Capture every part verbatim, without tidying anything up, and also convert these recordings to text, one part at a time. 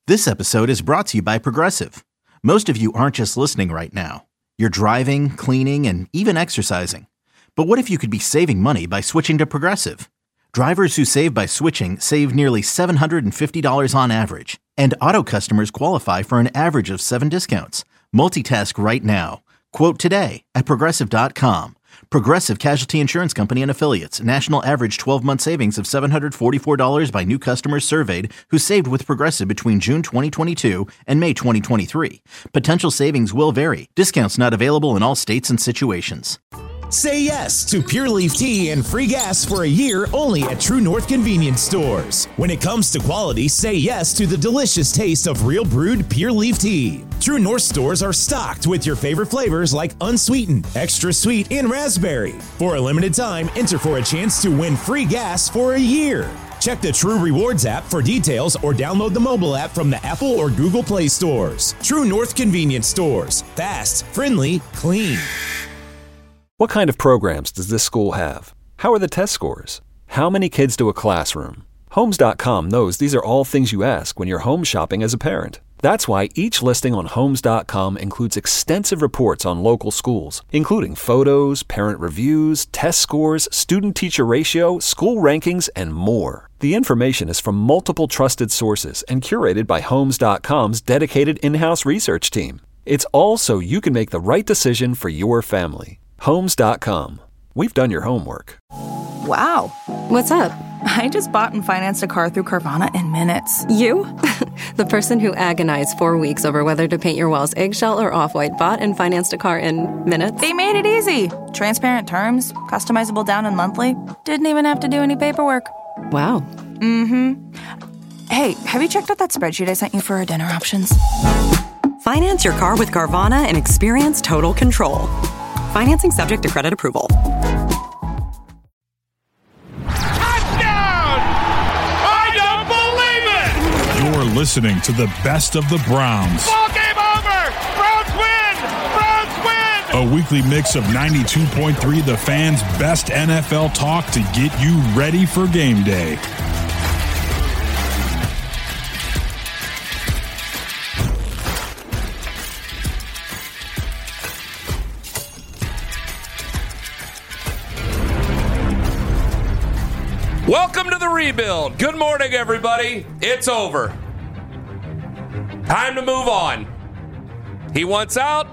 This episode is brought to you by Progressive. Most of you aren't just listening right now. You're driving, cleaning, and even exercising. But what if you could be saving money by switching to Progressive? Drivers who save by switching save nearly seven hundred fifty dollars on average. And auto customers qualify for an average of seven discounts. Multitask right now. Quote today at Progressive dot com. Progressive Casualty Insurance Company and Affiliates. National average twelve-month savings of seven hundred forty-four dollars by new customers surveyed who saved with Progressive between June twenty twenty-two and May twenty twenty-three. Potential savings will vary. Discounts not available in all states and situations. Say yes to Pure Leaf Tea and free gas for a year only at True North Convenience Stores. When it comes to quality, say yes to the delicious taste of real brewed Pure Leaf Tea. True North stores are stocked with your favorite flavors like unsweetened, extra sweet, and raspberry. For a limited time, enter for a chance to win free gas for a year. Check the True Rewards app for details or download the mobile app from the Apple or Google Play stores. True North Convenience Stores. Fast, friendly, clean. What kind of programs does this school have? How are the test scores? How many kids do a classroom? Homes dot com knows these are all things you ask when you're home shopping as a parent. That's why each listing on Homes dot com includes extensive reports on local schools, including photos, parent reviews, test scores, student-teacher ratio, school rankings, and more. The information is from multiple trusted sources and curated by Homes dot com's dedicated in-house research team. It's all so you can make the right decision for your family. Homes dot com. We've done your homework. Wow. What's up? I just bought and financed a car through Carvana in minutes. You? The person who agonized four weeks over whether to paint your walls eggshell or off-white bought and financed a car in minutes? They made it easy. Transparent terms, customizable down and monthly. Didn't even have to do any paperwork. Wow. Mm-hmm. Hey, have you checked out that spreadsheet I sent you for our dinner options? Finance your car with Carvana and experience total control. Financing subject to credit approval. Touchdown! I don't believe it! You're listening to the best of the Browns. Ball game over! Browns win! Browns win! A weekly mix of ninety-two point three The Fan's best N F L talk to get you ready for game day. Welcome to the rebuild. Good morning, everybody. It's over. Time to move on. He wants out.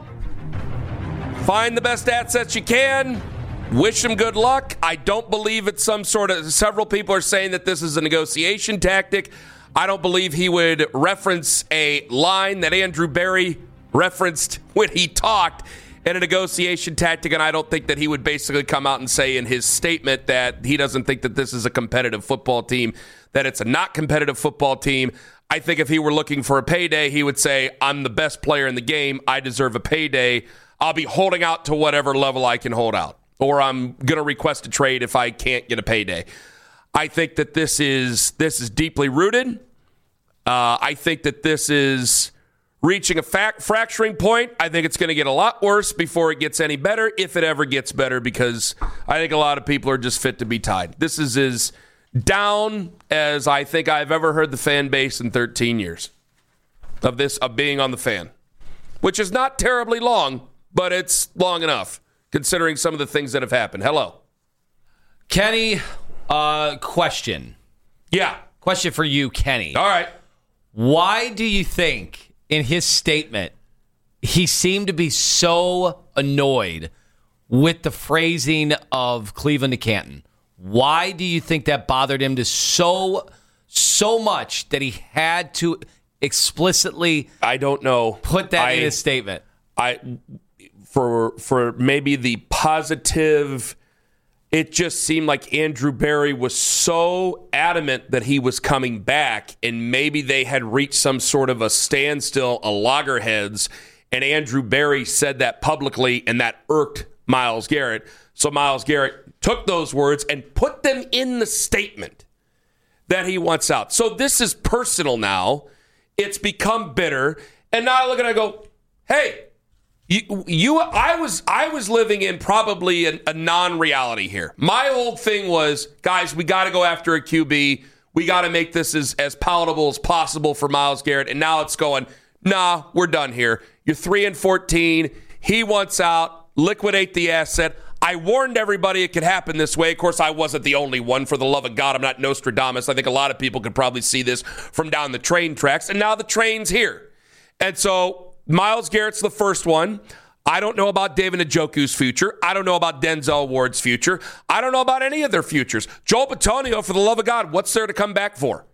Find the best assets you can. Wish him good luck. I don't believe it's some sort of... Several people are saying that this is a negotiation tactic. I don't believe he would reference a line that Andrew Berry referenced when he talked in a negotiation tactic, and I don't think that he would basically come out and say in his statement that he doesn't think that this is a competitive football team, that it's a not competitive football team. I think if he were looking for a payday, he would say, I'm the best player in the game. I deserve a payday. I'll be holding out to whatever level I can hold out, or I'm going to request a trade if I can't get a payday. I think that this is this is deeply rooted. Uh, I think that this is reaching a fact fracturing point. I think it's going to get a lot worse before it gets any better, if it ever gets better, because I think a lot of people are just fit to be tied. This is as down as I think I've ever heard the fan base in thirteen years of this, of being on the Fan, which is not terribly long, but it's long enough considering some of the things that have happened. Hello. Kenny, uh, question. Yeah. Question for you, Kenny. All right. Why do you think in his statement, he seemed to be so annoyed with the phrasing of Cleveland to Canton? Why do you think that bothered him to so, so much that he had to explicitly I don't know. put that I, in his statement? I for for maybe the positive, it just seemed like Andrew Berry was so adamant that he was coming back, and maybe they had reached some sort of a standstill, a loggerheads, and Andrew Berry said that publicly, and that irked Myles Garrett. So Myles Garrett took those words and put them in the statement that he wants out. So this is personal now. It's become bitter. And now I look at it and I go, hey, you, you I was I was living in probably a, a non-reality here. My whole thing was, guys, we got to go after a Q B. We got to make this as, as palatable as possible for Myles Garrett. And now it's going, nah, we're done here. You're three and fourteen. He wants out. Liquidate the asset. I warned everybody it could happen this way. Of course, I wasn't the only one. For the love of God, I'm not Nostradamus. I think a lot of people could probably see this from down the train tracks. And now the train's here. And so Myles Garrett's the first one. I don't know about David Njoku's future. I don't know about Denzel Ward's future. I don't know about any of their futures. Joel Bitonio, for the love of God, what's there to come back for?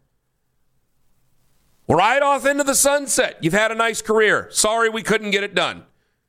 Right off into the sunset. You've had a nice career. Sorry we couldn't get it done.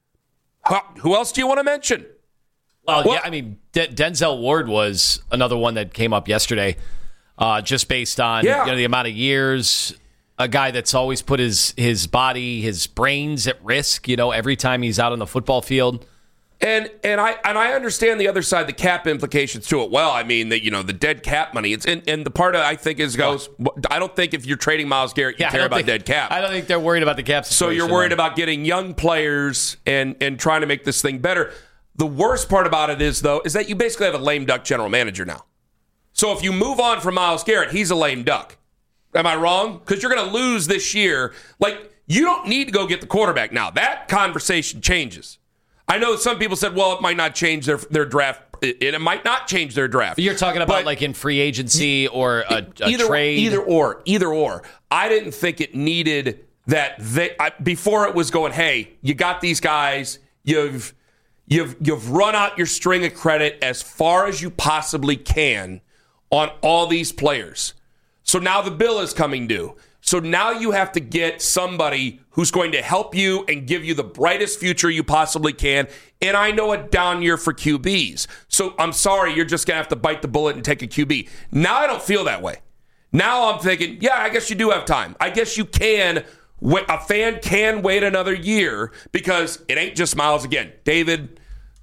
Who else do you want to mention? Well, well yeah, I mean, D- Denzel Ward was another one that came up yesterday, uh, just based on yeah. you know, the amount of years. A guy that's always put his his body, his brains at risk, you know, every time he's out on the football field. And and I and I understand the other side, the cap implications to it. Well, I mean, that you know, the dead cap money. It's and, and the part of, I think is goes. I don't think if you're trading Myles Garrett, you yeah, care about think, dead cap. I don't think they're worried about the cap situation. So you're worried though. about getting young players and and trying to make this thing better. The worst part about it is though is that you basically have a lame duck general manager now. So if you move on from Myles Garrett, he's a lame duck. Am I wrong? Because you're going to lose this year. Like, you don't need to go get the quarterback now. That conversation changes. I know some people said, well, it might not change their their draft. It, it might not change their draft. You're talking about but like in free agency or a, a either, trade? Either or. Either or. I didn't think it needed that. They, I, before it was going, hey, you got these guys. You've, you've, you've run out your string of credit as far as you possibly can on all these players. So now the bill is coming due. So now you have to get somebody who's going to help you and give you the brightest future you possibly can. And I know a down year for Q Bs. So I'm sorry, you're just going to have to bite the bullet and take a Q B. Now I don't feel that way. Now I'm thinking, yeah, I guess you do have time. I guess you can. A fan can wait another year because it ain't just Myles again. David,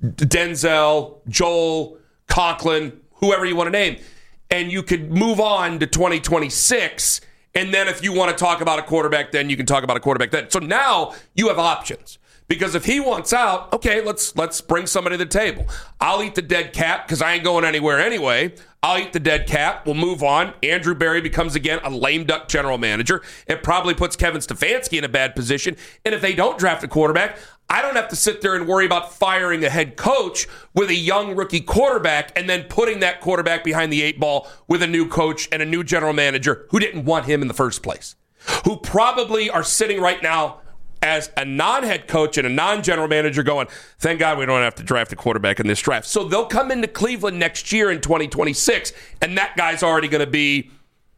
Denzel, Joel, Conklin, whoever you want to name. And you could move on to twenty twenty-six, and then if you want to talk about a quarterback, then you can talk about a quarterback then. So now you have options. Because if he wants out, okay, let's let's bring somebody to the table. I'll eat the dead cap because I ain't going anywhere anyway. I'll eat the dead cap. We'll move on. Andrew Berry becomes, again, a lame duck general manager. It probably puts Kevin Stefanski in a bad position. And if they don't draft a quarterback, I don't have to sit there and worry about firing a head coach with a young rookie quarterback and then putting that quarterback behind the eight ball with a new coach and a new general manager who didn't want him in the first place, who probably are sitting right now as a non-head coach and a non-general manager going, thank God we don't have to draft a quarterback in this draft. So they'll come into Cleveland next year in twenty twenty-six, and that guy's already going to be,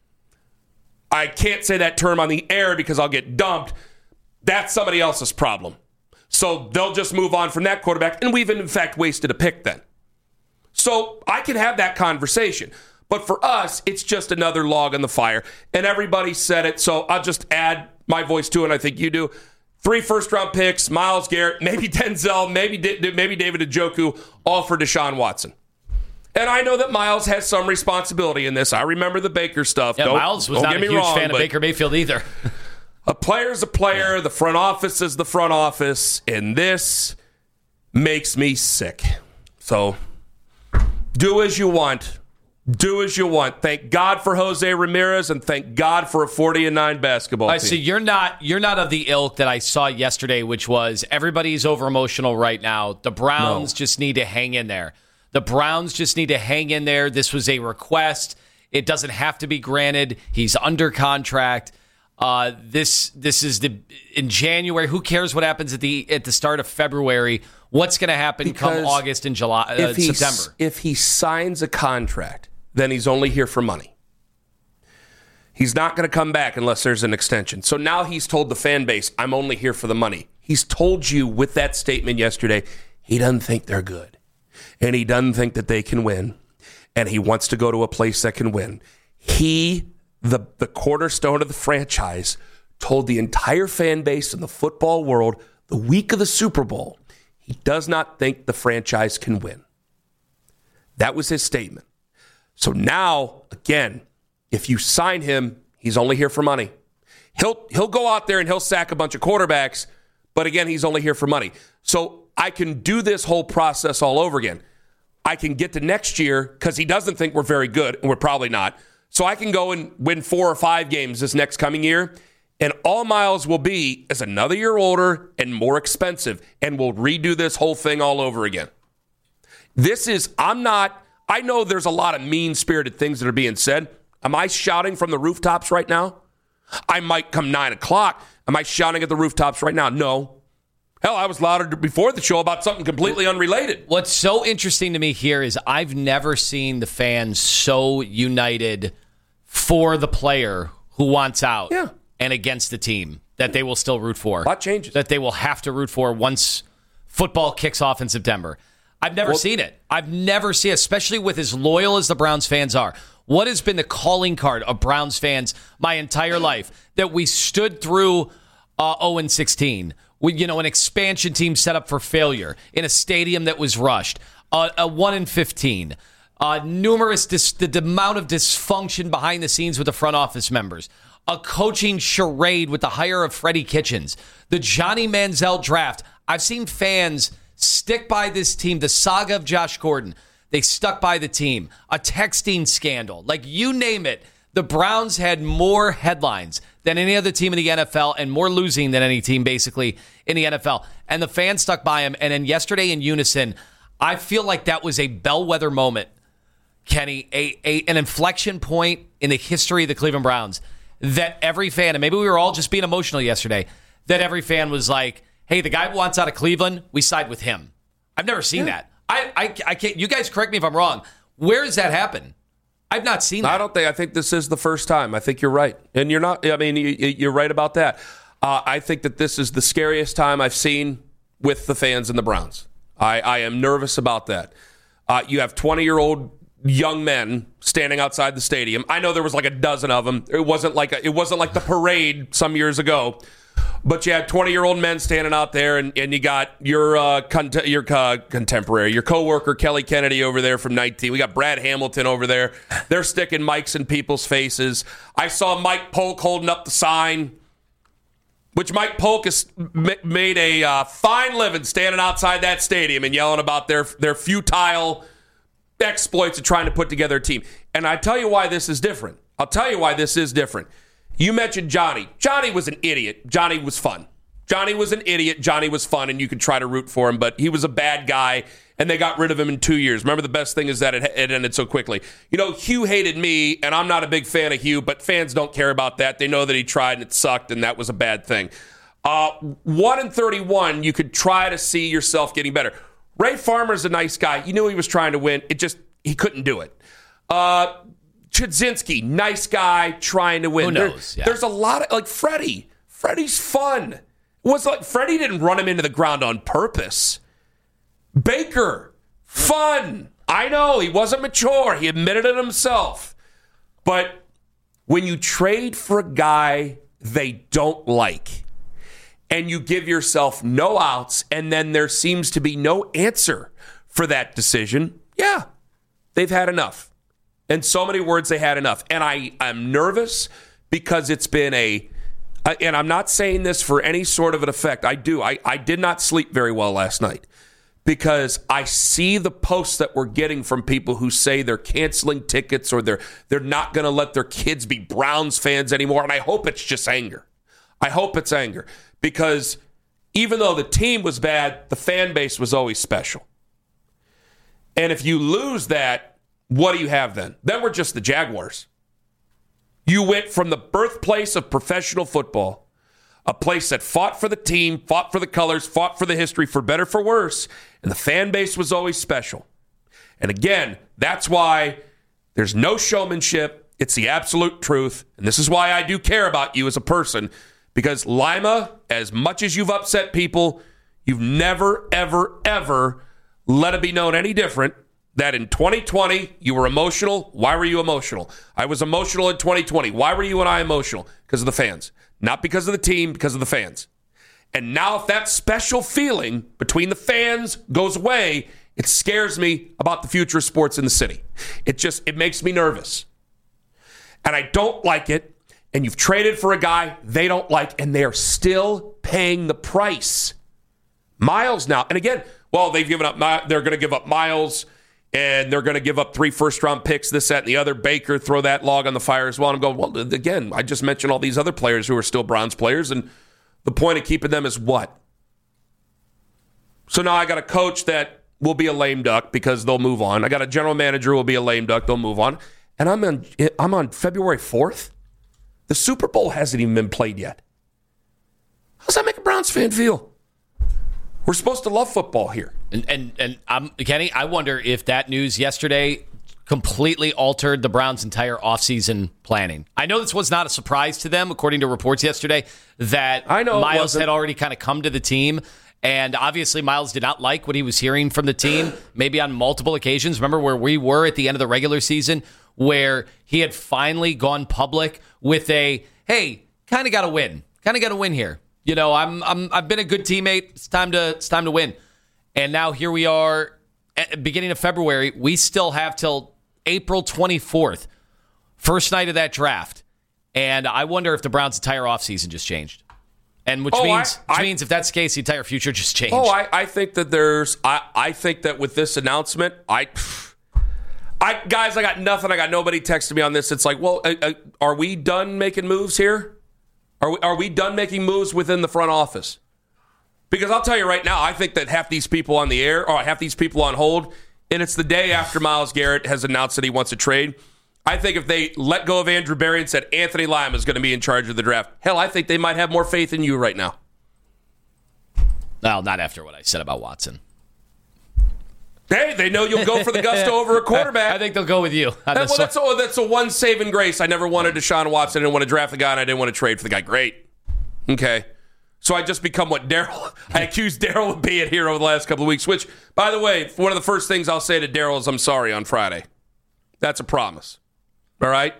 I can't say that term on the air because I'll get dumped. That's somebody else's problem. So they'll just move on from that quarterback, and we've in fact wasted a pick then. So I can have that conversation. But for us, it's just another log on the fire. And everybody said it, so I'll just add my voice to it, and I think you do. Three first-round picks, Myles Garrett, maybe Denzel, maybe maybe David Njoku, all for Deshaun Watson. And I know that Myles has some responsibility in this. I remember the Baker stuff. Yeah, don't, Myles was don't not get a me huge wrong, fan of Baker Mayfield either. A player's a player. Yeah. The front office is the front office. And this makes me sick. So do as you want. Do as you want. Thank God for Jose Ramirez, and thank God for a forty and nine basketball All team. right, so you're not you're not of the ilk that I saw yesterday, which was everybody's over emotional right now. The Browns no. just need to hang in there. The Browns just need to hang in there. This was a request. It doesn't have to be granted. He's under contract. Uh, this this is the in January. Who cares what happens at the at the start of February? What's going to happen because come August and July, uh, if he, September? If he signs a contract, then he's only here for money. He's not going to come back unless there's an extension. So now he's told the fan base, I'm only here for the money. He's told you with that statement yesterday, he doesn't think they're good. And he doesn't think that they can win. And he wants to go to a place that can win. He, the, the cornerstone of the franchise, told the entire fan base in the football world the week of the Super Bowl, he does not think the franchise can win. That was his statement. So now, again, if you sign him, he's only here for money. He'll he'll go out there and he'll sack a bunch of quarterbacks, but again, he's only here for money. So I can do this whole process all over again. I can get to next year because he doesn't think we're very good, and we're probably not. So I can go and win four or five games this next coming year, and all Miles will be is another year older and more expensive, and we'll redo this whole thing all over again. This is, I'm not, I know there's a lot of mean-spirited things that are being said. Am I shouting from the rooftops right now? I might come nine o'clock. Am I shouting at the rooftops right now? No. Hell, I was louder before the show about something completely unrelated. What's so interesting to me here is I've never seen the fans so united for the player who wants out yeah. and against the team that they will still root for. A lot changes. That they will have to root for once football kicks off in September. I've never well, seen it. I've never seen it, especially with as loyal as the Browns fans are. What has been the calling card of Browns fans my entire life? That we stood through uh, oh and sixteen. We, you know, an expansion team set up for failure in a stadium that was rushed, uh, a one and fifteen, uh, numerous dis- the, the amount of dysfunction behind the scenes with the front office members, a coaching charade with the hire of Freddie Kitchens, the Johnny Manziel draft. I've seen fans stick by this team, the saga of Josh Gordon. They stuck by the team, a texting scandal, like you name it. The Browns had more headlines than any other team in the N F L and more losing than any team basically in the N F L. And the fans stuck by him. And then yesterday in unison, I feel like that was a bellwether moment, Kenny, a, a an inflection point in the history of the Cleveland Browns that every fan, and maybe we were all just being emotional yesterday, that every fan was like, hey, the guy who wants out of Cleveland, we side with him. I've never seen yeah. that. I, I, I can't, you guys correct me if I'm wrong. Where does that happen? I've not seen that. I don't think, I think this is the first time. I think you're right. And you're not, I mean, you, you're right about that. Uh, I think that this is the scariest time I've seen with the fans and the Browns. I, I am nervous about that. Uh, you have twenty-year-old young men standing outside the stadium. I know there was like a dozen of them. It wasn't like a, it wasn't like the parade some years ago. But you had twenty-year-old men standing out there, and, and you got your uh, con- your uh, contemporary, your coworker Kelly Kennedy over there from nineteen. We got Brad Hamilton over there. They're sticking mics in people's faces. I saw Mike Polk holding up the sign, which Mike Polk has m- made a uh, fine living standing outside that stadium and yelling about their their futile exploits of trying to put together a team. And I tell you why this is different. I'll tell you why this is different. You mentioned Johnny. Johnny was an idiot. Johnny was fun. Johnny was an idiot. Johnny was fun, and you could try to root for him, but he was a bad guy, and they got rid of him in two years. Remember, the best thing is that it, it ended so quickly. You know, Hugh hated me, and I'm not a big fan of Hugh, but fans don't care about that. They know that he tried, and it sucked, and that was a bad thing. Uh, one and thirty-one, you could try to see yourself getting better. Ray Farmer's a nice guy. You knew he was trying to win. It just, he couldn't do it. Uh... Chudzinski, nice guy, trying to win. Who knows? There, yeah. There's a lot of, like, Freddie. Freddie's fun. It was like, Freddie didn't run him into the ground on purpose. Baker, fun. I know, he wasn't mature. He admitted it himself. But when you trade for a guy they don't like, and you give yourself no outs, and then there seems to be no answer for that decision, yeah, they've had enough. In so many words, they had enough. And I, I'm nervous because it's been a, and I'm not saying this for any sort of an effect. I do. I, I did not sleep very well last night because I see the posts that we're getting from people who say they're canceling tickets or they're they're not going to let their kids be Browns fans anymore. And I hope it's just anger. I hope it's anger because even though the team was bad, the fan base was always special. And if you lose that, what do you have then? Then we're just the Jaguars. You went from the birthplace of professional football, a place that fought for the team, fought for the colors, fought for the history, for better, for worse, and the fan base was always special. And again, that's why there's no showmanship. It's the absolute truth. And this is why I do care about you as a person, because Lima, as much as you've upset people, you've never, ever, ever let it be known any different that in twenty twenty, you were emotional. Why were you emotional? I was emotional in twenty twenty. Why were you and I emotional? Because of the fans. Not because of the team, because of the fans. And now if that special feeling between the fans goes away, it scares me about the future of sports in the city. It just, it makes me nervous. And I don't like it. And you've traded for a guy they don't like, and they're still paying the price. Miles now. And again, well, they've given up, they're going to give up Miles and they're going to give up three first-round picks, this, that, and the other. Baker, throw that log on the fire as well. And I'm going, well, again, I just mentioned all these other players who are still Browns players, and the point of keeping them is what? So now I got a coach that will be a lame duck because they'll move on. I got a general manager who will be a lame duck. They'll move on. And I'm on, I'm on February fourth. The Super Bowl hasn't even been played yet. How does that make a Browns fan feel? We're supposed to love football here. And and, and um, Kenny, I wonder if that news yesterday completely altered the Browns' entire offseason planning. I know this was not a surprise to them, according to reports yesterday, that I know Miles had already kind of come to the team. And obviously, Miles did not like what he was hearing from the team, maybe on multiple occasions. Remember where we were at the end of the regular season, where he had finally gone public with a, hey, kind of got to win. Kind of got to win here. You know, I'm, I'm, I've been a good teammate. It's time to, it's time to win. And now here we are at the beginning of February. We still have till April twenty-fourth, first night of that draft. And I wonder if the Browns' entire offseason just changed. And which oh, means I, which I, means if that's the case, the entire future just changed. Oh, I, I think that there's I, I think that with this announcement, I I guys, I got nothing. I got nobody texting me on this. It's like, well, uh, uh, are we done making moves here? Are we are we done making moves within the front office? Because I'll tell you right now, I think that half these people on the air, or half these people on hold, and it's the day after Myles Garrett has announced that he wants to trade. I think if they let go of Andrew Berry and said Anthony Lima is going to be in charge of the draft, hell, I think they might have more faith in you right now. Well, not after what I said about Watson. Hey, they know you'll go for the gusto over a quarterback. I think they'll go with you. That, well, that's, a, that's a one saving grace. I never wanted Deshaun Watson. I didn't want to draft the guy, and I didn't want to trade for the guy. Great. Okay. So I just become what Daryl, I accused Daryl of being here over the last couple of weeks, which, by the way, one of the first things I'll say to Daryl is I'm sorry on Friday. That's a promise. All right?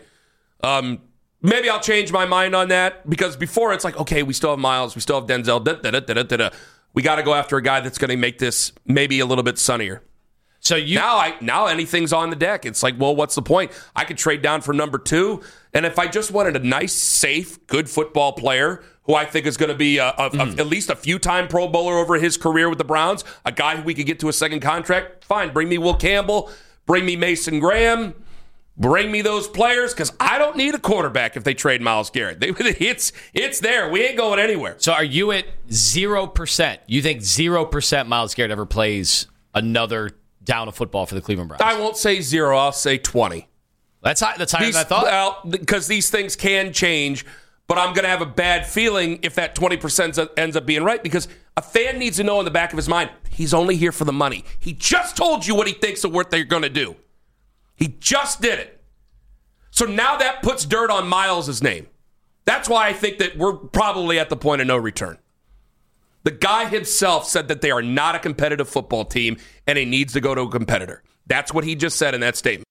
Um, maybe I'll change my mind on that, because before it's like, okay, we still have Miles, we still have Denzel, da, da, da, da, da, da. We got to go after a guy that's going to make this maybe a little bit sunnier. So you now, I now anything's on the deck. It's like, well, what's the point? I could trade down for number two, and if I just wanted a nice, safe, good football player who I think is going to be a, a, mm. a, at least a few-time Pro Bowler over his career with the Browns, a guy who we could get to a second contract, fine. Bring me Will Campbell. Bring me Mason Graham. Bring me those players, because I don't need a quarterback if they trade Myles Garrett. They, it's it's there. We ain't going anywhere. So are you at zero percent? You think zero percent Myles Garrett ever plays another down of football for the Cleveland Browns? I won't say zero. I'll say twenty. That's high, that's higher these, than I thought. Well, because these things can change, but I'm going to have a bad feeling if that twenty percent ends up being right, because a fan needs to know in the back of his mind, he's only here for the money. He just told you what he thinks of what they're going to do. He just did it. So now that puts dirt on Miles' name. That's why I think that we're probably at the point of no return. The guy himself said that they are not a competitive football team and he needs to go to a competitor. That's what he just said in that statement.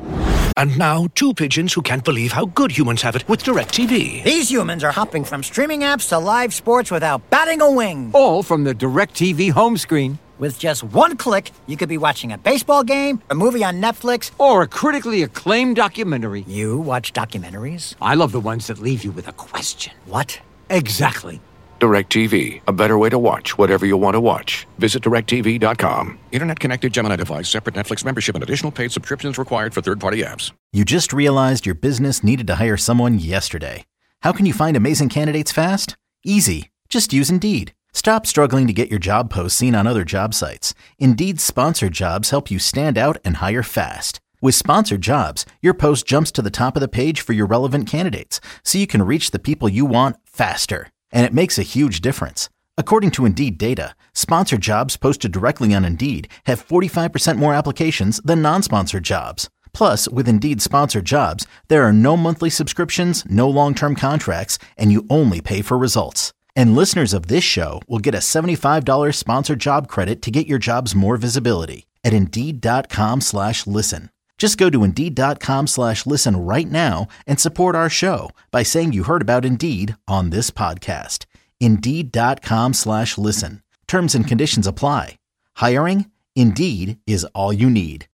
And now, two pigeons who can't believe how good humans have it with DirecTV. These humans are hopping from streaming apps to live sports without batting a wing. All from the DirecTV home screen. With just one click, you could be watching a baseball game, a movie on Netflix, or a critically acclaimed documentary. You watch documentaries? I love the ones that leave you with a question. What? Exactly. DirecTV, a better way to watch whatever you want to watch. Visit direct T V dot com. Internet connected Gemini device, separate Netflix membership, and additional paid subscriptions required for third-party apps. You just realized your business needed to hire someone yesterday. How can you find amazing candidates fast? Easy. Just use Indeed. Stop struggling to get your job posts seen on other job sites. Indeed's sponsored jobs help you stand out and hire fast. With sponsored jobs, your post jumps to the top of the page for your relevant candidates, so you can reach the people you want faster. And it makes a huge difference. According to Indeed data, sponsored jobs posted directly on Indeed have forty-five percent more applications than non-sponsored jobs. Plus, with Indeed sponsored jobs, there are no monthly subscriptions, no long-term contracts, and you only pay for results. And listeners of this show will get a seventy-five dollars sponsored job credit to get your jobs more visibility at Indeed.com slash listen. Just go to Indeed.com slash listen right now and support our show by saying you heard about Indeed on this podcast. Indeed.com slash listen. Terms and conditions apply. Hiring? Indeed is all you need.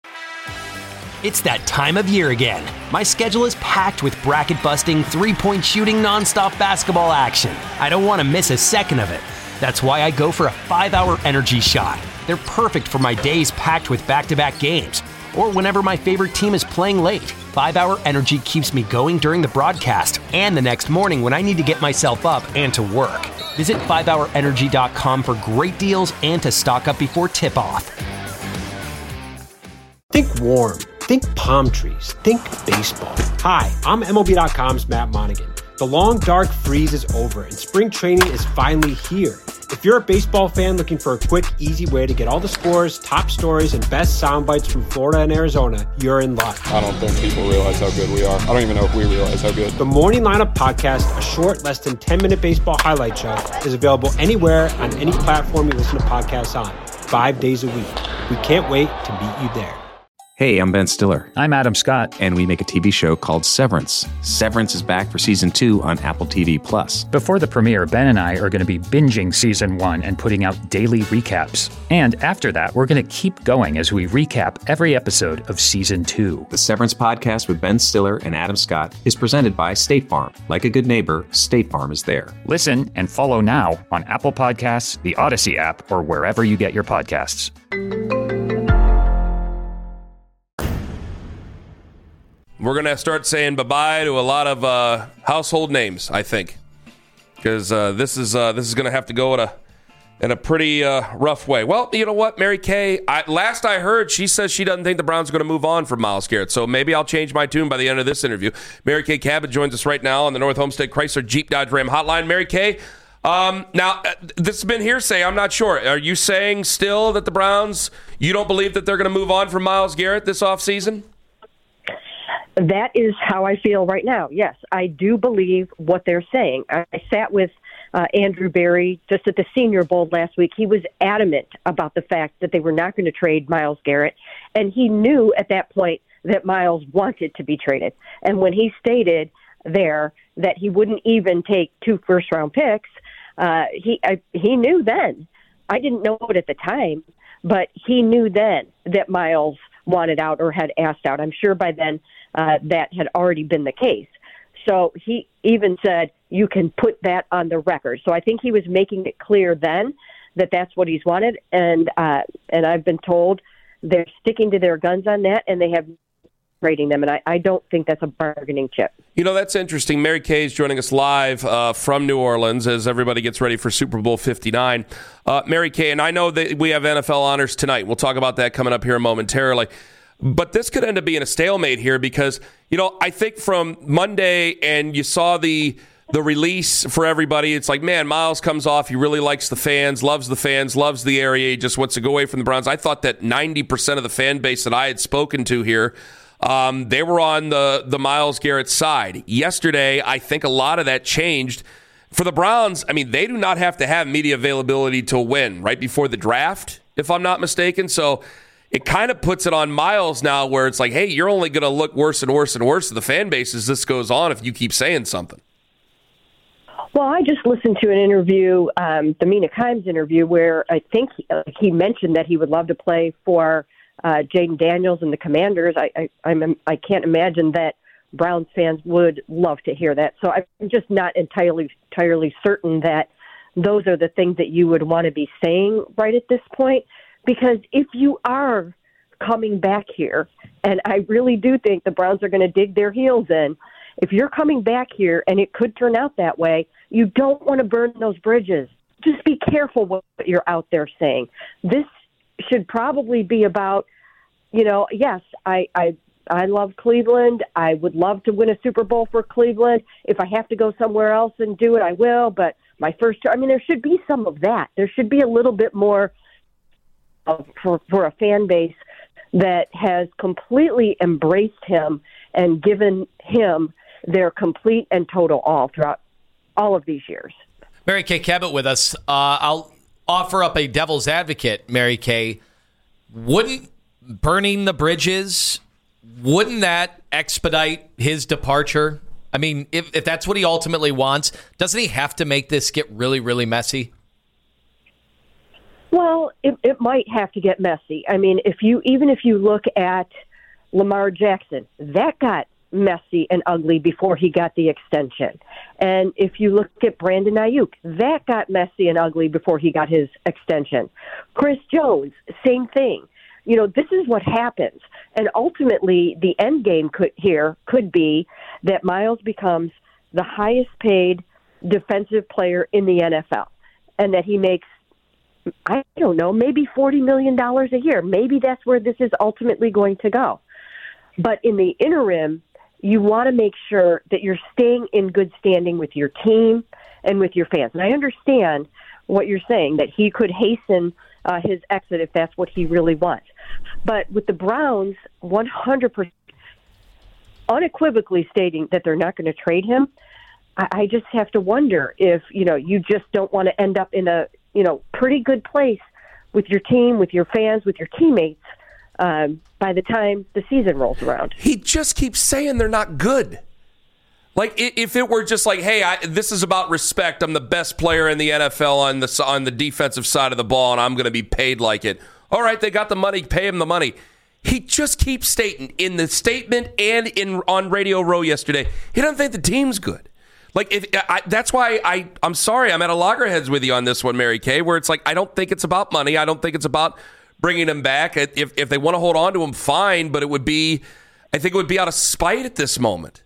It's that time of year again. My schedule is packed with bracket-busting, three-point shooting, nonstop basketball action. I don't want to miss a second of it. That's why I go for a five-hour energy shot. They're perfect for my days packed with back-to-back games. or whenever my favorite team is playing late. five hour Energy keeps me going during the broadcast and the next morning when I need to get myself up and to work. Visit five hour energy dot com for great deals and to stock up before tip-off. Think warm. Think palm trees. Think baseball. Hi, I'm M L B dot com's Matt Monaghan. The long, dark freeze is over, and spring training is finally here. If you're a baseball fan looking for a quick, easy way to get all the scores, top stories, and best sound bites from Florida and Arizona, you're in luck. I don't think people realize how good we are. I don't even know if we realize how good. The Morning Lineup Podcast, a short, less than ten-minute baseball highlight show, is available anywhere on any platform you listen to podcasts on, five days a week. We can't wait to meet you there. Hey, I'm Ben Stiller. I'm Adam Scott. And we make a T V show called Severance. Severance is back for season two on Apple T V Plus. Before the premiere, Ben and I are going to be binging season one and putting out daily recaps. And after that, we're going to keep going as we recap every episode of season two. The Severance podcast with Ben Stiller and Adam Scott is presented by State Farm. Like a good neighbor, State Farm is there. Listen and follow now on Apple Podcasts, the Odyssey app, or wherever you get your podcasts. We're going to start saying bye-bye to a lot of uh, household names, I think, because uh, this is uh, this is going to have to go in a in a pretty uh, rough way. Well, you know what, Mary Kay, I, last I heard, she says she doesn't think the Browns are going to move on from Myles Garrett, so maybe I'll change my tune by the end of this interview. Mary Kay Cabot joins us right now on the North Homestead Chrysler Jeep Dodge Ram hotline. Mary Kay, um, now, uh, this has been hearsay. I'm not sure. Are you saying still that the Browns, you don't believe that they're going to move on from Myles Garrett this offseason? That is how I feel right now. Yes, I do believe what they're saying. I sat with uh, Andrew Berry just at the Senior Bowl last week. He was adamant about the fact that they were not going to trade Myles Garrett, and he knew at that point that Myles wanted to be traded. And when he stated there that he wouldn't even take two first-round picks, uh, he I, he knew then. I didn't know it at the time, but he knew then that Myles wanted out or had asked out. I'm sure by then uh, that had already been the case. So he even said, you can put that on the record. So I think he was making it clear then that that's what he's wanted. And uh, and I've been told they're sticking to their guns on that, and they have rating them. And I, I don't think that's a bargaining chip. You know, that's interesting. Mary Kay is joining us live uh, from New Orleans as everybody gets ready for Super Bowl fifty-nine. Uh, Mary Kay, and I know that we have N F L honors tonight. We'll talk about that coming up here momentarily. But this could end up being a stalemate here because, you know, I think from Monday and you saw the the release for everybody, it's like, man, Myles comes off. He really likes the fans, loves the fans, loves the area. He just wants to go away from the Browns. I thought that ninety percent of the fan base that I had spoken to here, um, they were on the, the Myles Garrett side. Yesterday, I think a lot of that changed. For the Browns, I mean, they do not have to have media availability to win right before the draft, if I'm not mistaken. So it kind of puts it on Myles now where it's like, hey, you're only going to look worse and worse and worse to the fan base as this goes on if you keep saying something. Well, I just listened to an interview, um, the Mina Kimes interview, where I think he, uh, he mentioned that he would love to play for uh, Jaden Daniels and the Commanders. I, I, I'm, I can't imagine that Browns fans would love to hear that. So I'm just not entirely, entirely certain that those are the things that you would want to be saying right at this point. Because if you are coming back here, and I really do think the Browns are going to dig their heels in, if you're coming back here and it could turn out that way, you don't want to burn those bridges. Just be careful what you're out there saying. This should probably be about, you know, yes, I, I, I love Cleveland. I would love to win a Super Bowl for Cleveland. If I have to go somewhere else and do it, I will. But my first, I mean, there should be some of that. There should be a little bit more For, for a fan base that has completely embraced him and given him their complete and total all throughout all of these years. Mary Kay Cabot with us. Uh, I'll offer up a devil's advocate, Mary Kay. Wouldn't burning the bridges, wouldn't that expedite his departure? I mean, if, if that's what he ultimately wants, doesn't he have to make this get really, really messy? Well, it, it might have to get messy. I mean, if you even if you look at Lamar Jackson, that got messy and ugly before he got the extension. And if you look at Brandon Ayuk, that got messy and ugly before he got his extension. Chris Jones, same thing. you know, this is what happens. And ultimately, the end game could, here could be that Miles becomes the highest paid defensive player in the N F L, and that he makes, I don't know, maybe forty million dollars a year. Maybe that's where this is ultimately going to go. But in the interim, you want to make sure that you're staying in good standing with your team and with your fans. And I understand what you're saying, that he could hasten uh, his exit if that's what he really wants. But with the Browns, one hundred percent unequivocally stating that they're not going to trade him, I, I just have to wonder if, you know, you just don't want to end up in a, you know, pretty good place with your team, with your fans, with your teammates um, by the time the season rolls around. He just keeps saying they're not good. Like, if it were just like, hey, I, this is about respect. I'm the best player in the N F L on the on the defensive side of the ball, and I'm going to be paid like it. All right, they got the money. Pay him the money. He just keeps stating in the statement and in on Radio Row yesterday, he doesn't think the team's good. Like, if I, that's why I, I'm sorry, I'm at a loggerheads with you on this one, Mary Kay, where it's like, I don't think it's about money. I don't think it's about bringing him back. If if they want to hold on to him, fine, but it would be, I think it would be out of spite at this moment.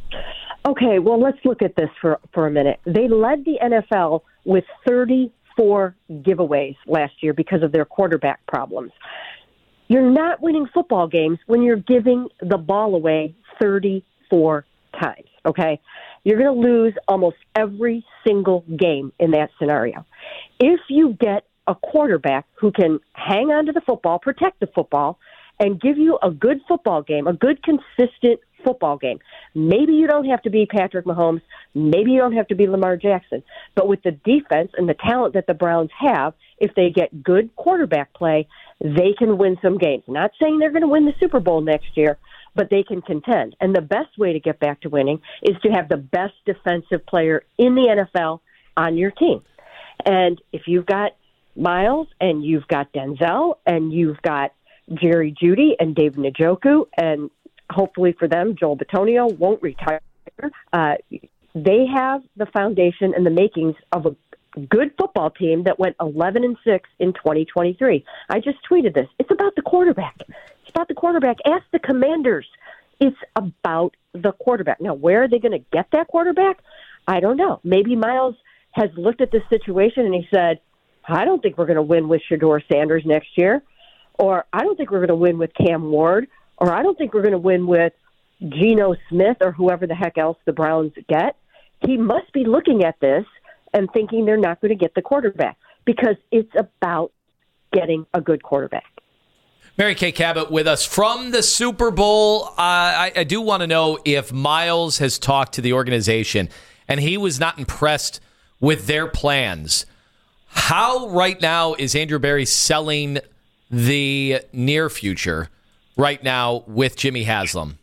Okay, well, let's look at this for, for a minute. They led the N F L with thirty-four giveaways last year because of their quarterback problems. You're not winning football games when you're giving the ball away thirty-four times, okay? You're going to lose almost every single game in that scenario. If you get a quarterback who can hang on to the football, protect the football, and give you a good football game, a good, consistent football game. Maybe you don't have to be Patrick Mahomes. Maybe you don't have to be Lamar Jackson. But with the defense and the talent that the Browns have, if they get good quarterback play, they can win some games. Not saying they're going to win the Super Bowl next year, but they can contend. And the best way to get back to winning is to have the best defensive player in the N F L on your team. And if you've got Miles and you've got Denzel and you've got Jerry Jeudy and David Njoku, and hopefully for them, Joel Bitonio won't retire. Uh, they have the foundation and the makings of a good football team that went eleven and six in twenty twenty-three. I just tweeted this. It's about the quarterback. It's about the quarterback. Ask the Commanders. It's about the quarterback. Now, where are they going to get that quarterback? I don't know. Maybe Miles has looked at this situation and he said, I don't think we're going to win with Shedeur Sanders next year. Or I don't think we're going to win with Cam Ward. Or I don't think we're going to win with Geno Smith or whoever the heck else the Browns get. He must be looking at this and thinking they're not going to get the quarterback because it's about getting a good quarterback. Mary Kay Cabot with us from the Super Bowl. Uh, I, I do want to know if Miles has talked to the organization and he was not impressed with their plans. How right now is Andrew Berry selling the near future right now with Jimmy Haslam?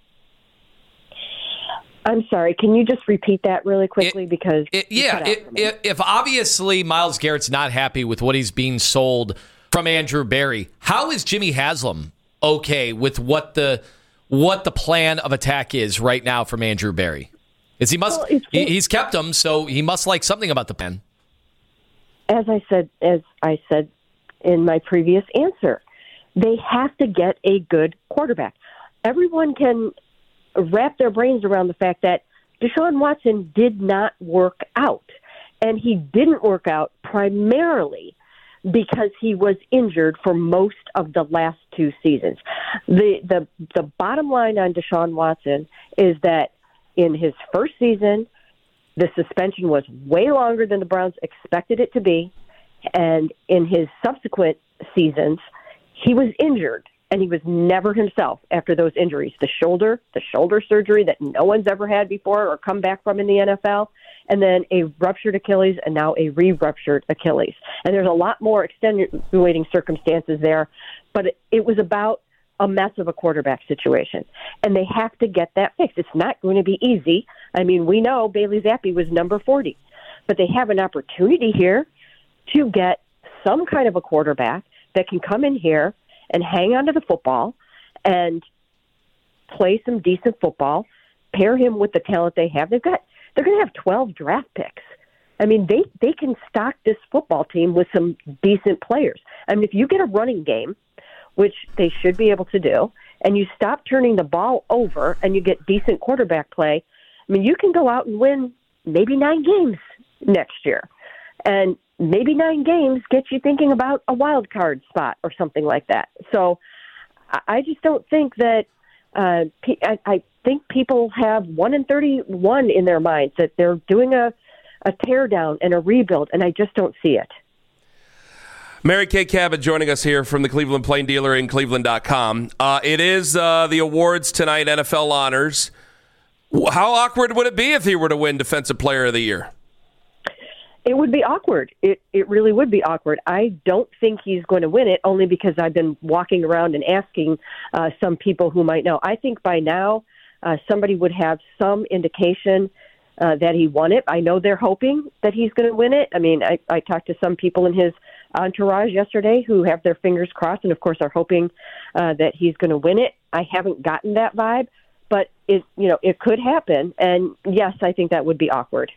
I'm sorry. Can you just repeat that really quickly? It, because it, yeah, it, it, if obviously Myles Garrett's not happy with what he's being sold from Andrew Berry, how is Jimmy Haslam okay with what the what the plan of attack is right now from Andrew Berry? Is he must well, he, he's kept him, so he must like something about the plan. As I said, as I said in my previous answer, they have to get a good quarterback. Everyone can wrap their brains around the fact that Deshaun Watson did not work out. And he didn't work out primarily because he was injured for most of the last two seasons. The the the bottom line on Deshaun Watson is that in his first season, the suspension was way longer than the Browns expected it to be. And in his subsequent seasons, he was injured, and he was never himself after those injuries. The shoulder, the shoulder surgery that no one's ever had before or come back from in the N F L, and then a ruptured Achilles and now a re-ruptured Achilles. And there's a lot more extenuating circumstances there, but it, it was about a mess of a quarterback situation. And they have to get that fixed. It's not going to be easy. I mean, we know Bailey Zappi was number forty, but they have an opportunity here to get some kind of a quarterback that can come in here and hang on to the football and play some decent football, pair him with the talent they have. They've got, they're going to have twelve draft picks. I mean, they, they can stock this football team with some decent players. I mean, if you get a running game which they should be able to do, and you stop turning the ball over and you get decent quarterback play, I mean, you can go out and win maybe nine games next year. And maybe nine games get you thinking about a wild card spot or something like that. So I just don't think that uh, I, I think people have one and thirty-one in their minds, that they're doing a, a tear down and a rebuild, and I just don't see it. Mary Kay Cabot joining us here from the Cleveland Plain Dealer and Cleveland dot com. Uh, it is uh, the awards tonight, N F L honors. How awkward would it be if he were to win Defensive Player of the Year? It would be awkward. It it really would be awkward. I don't think he's going to win it, only because I've been walking around and asking uh, some people who might know. I think by now uh, somebody would have some indication uh, that he won it. I know they're hoping that he's going to win it. I mean, I, I talked to some people in his entourage yesterday who have their fingers crossed and, of course, are hoping uh, that he's going to win it. I haven't gotten that vibe, but it you know it could happen. And, yes, I think that would be awkward.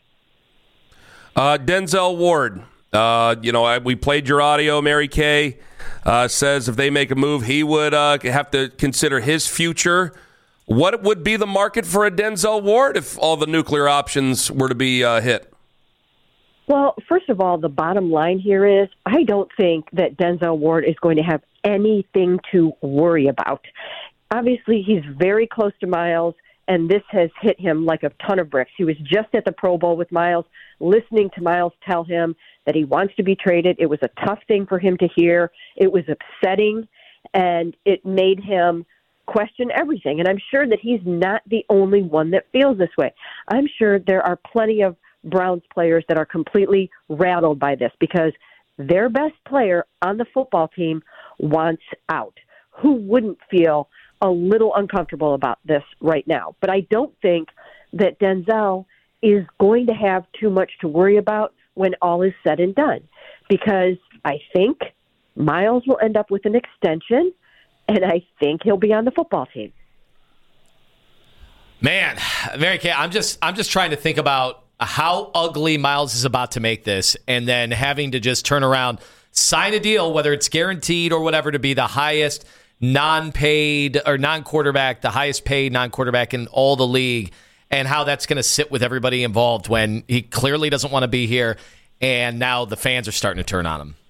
Uh, Denzel Ward, uh, you know, I, we played your audio. Mary Kay uh, says if they make a move, he would uh, have to consider his future. What would be the market for a Denzel Ward if all the nuclear options were to be uh, hit? Well, first of all, the bottom line here is I don't think that Denzel Ward is going to have anything to worry about. Obviously, he's very close to Miles, and this has hit him like a ton of bricks. He was just at the Pro Bowl with Miles, listening to Miles tell him that he wants to be traded. It was a tough thing for him to hear. It was upsetting, and it made him question everything. And I'm sure that he's not the only one that feels this way. I'm sure there are plenty of Browns players that are completely rattled by this because their best player on the football team wants out. Who wouldn't feel a little uncomfortable about this right now? But I don't think that Denzel is going to have too much to worry about when all is said and done, because I think Miles will end up with an extension, and I think he'll be on the football team. Man, Mary Kay, I'm just I'm just trying to think about how ugly Miles is about to make this, and then having to just turn around, sign a deal, whether it's guaranteed or whatever, to be the highest non-paid or non-quarterback, the highest paid non-quarterback in all the league, and how that's going to sit with everybody involved when he clearly doesn't want to be here, and now the fans are starting to turn on him.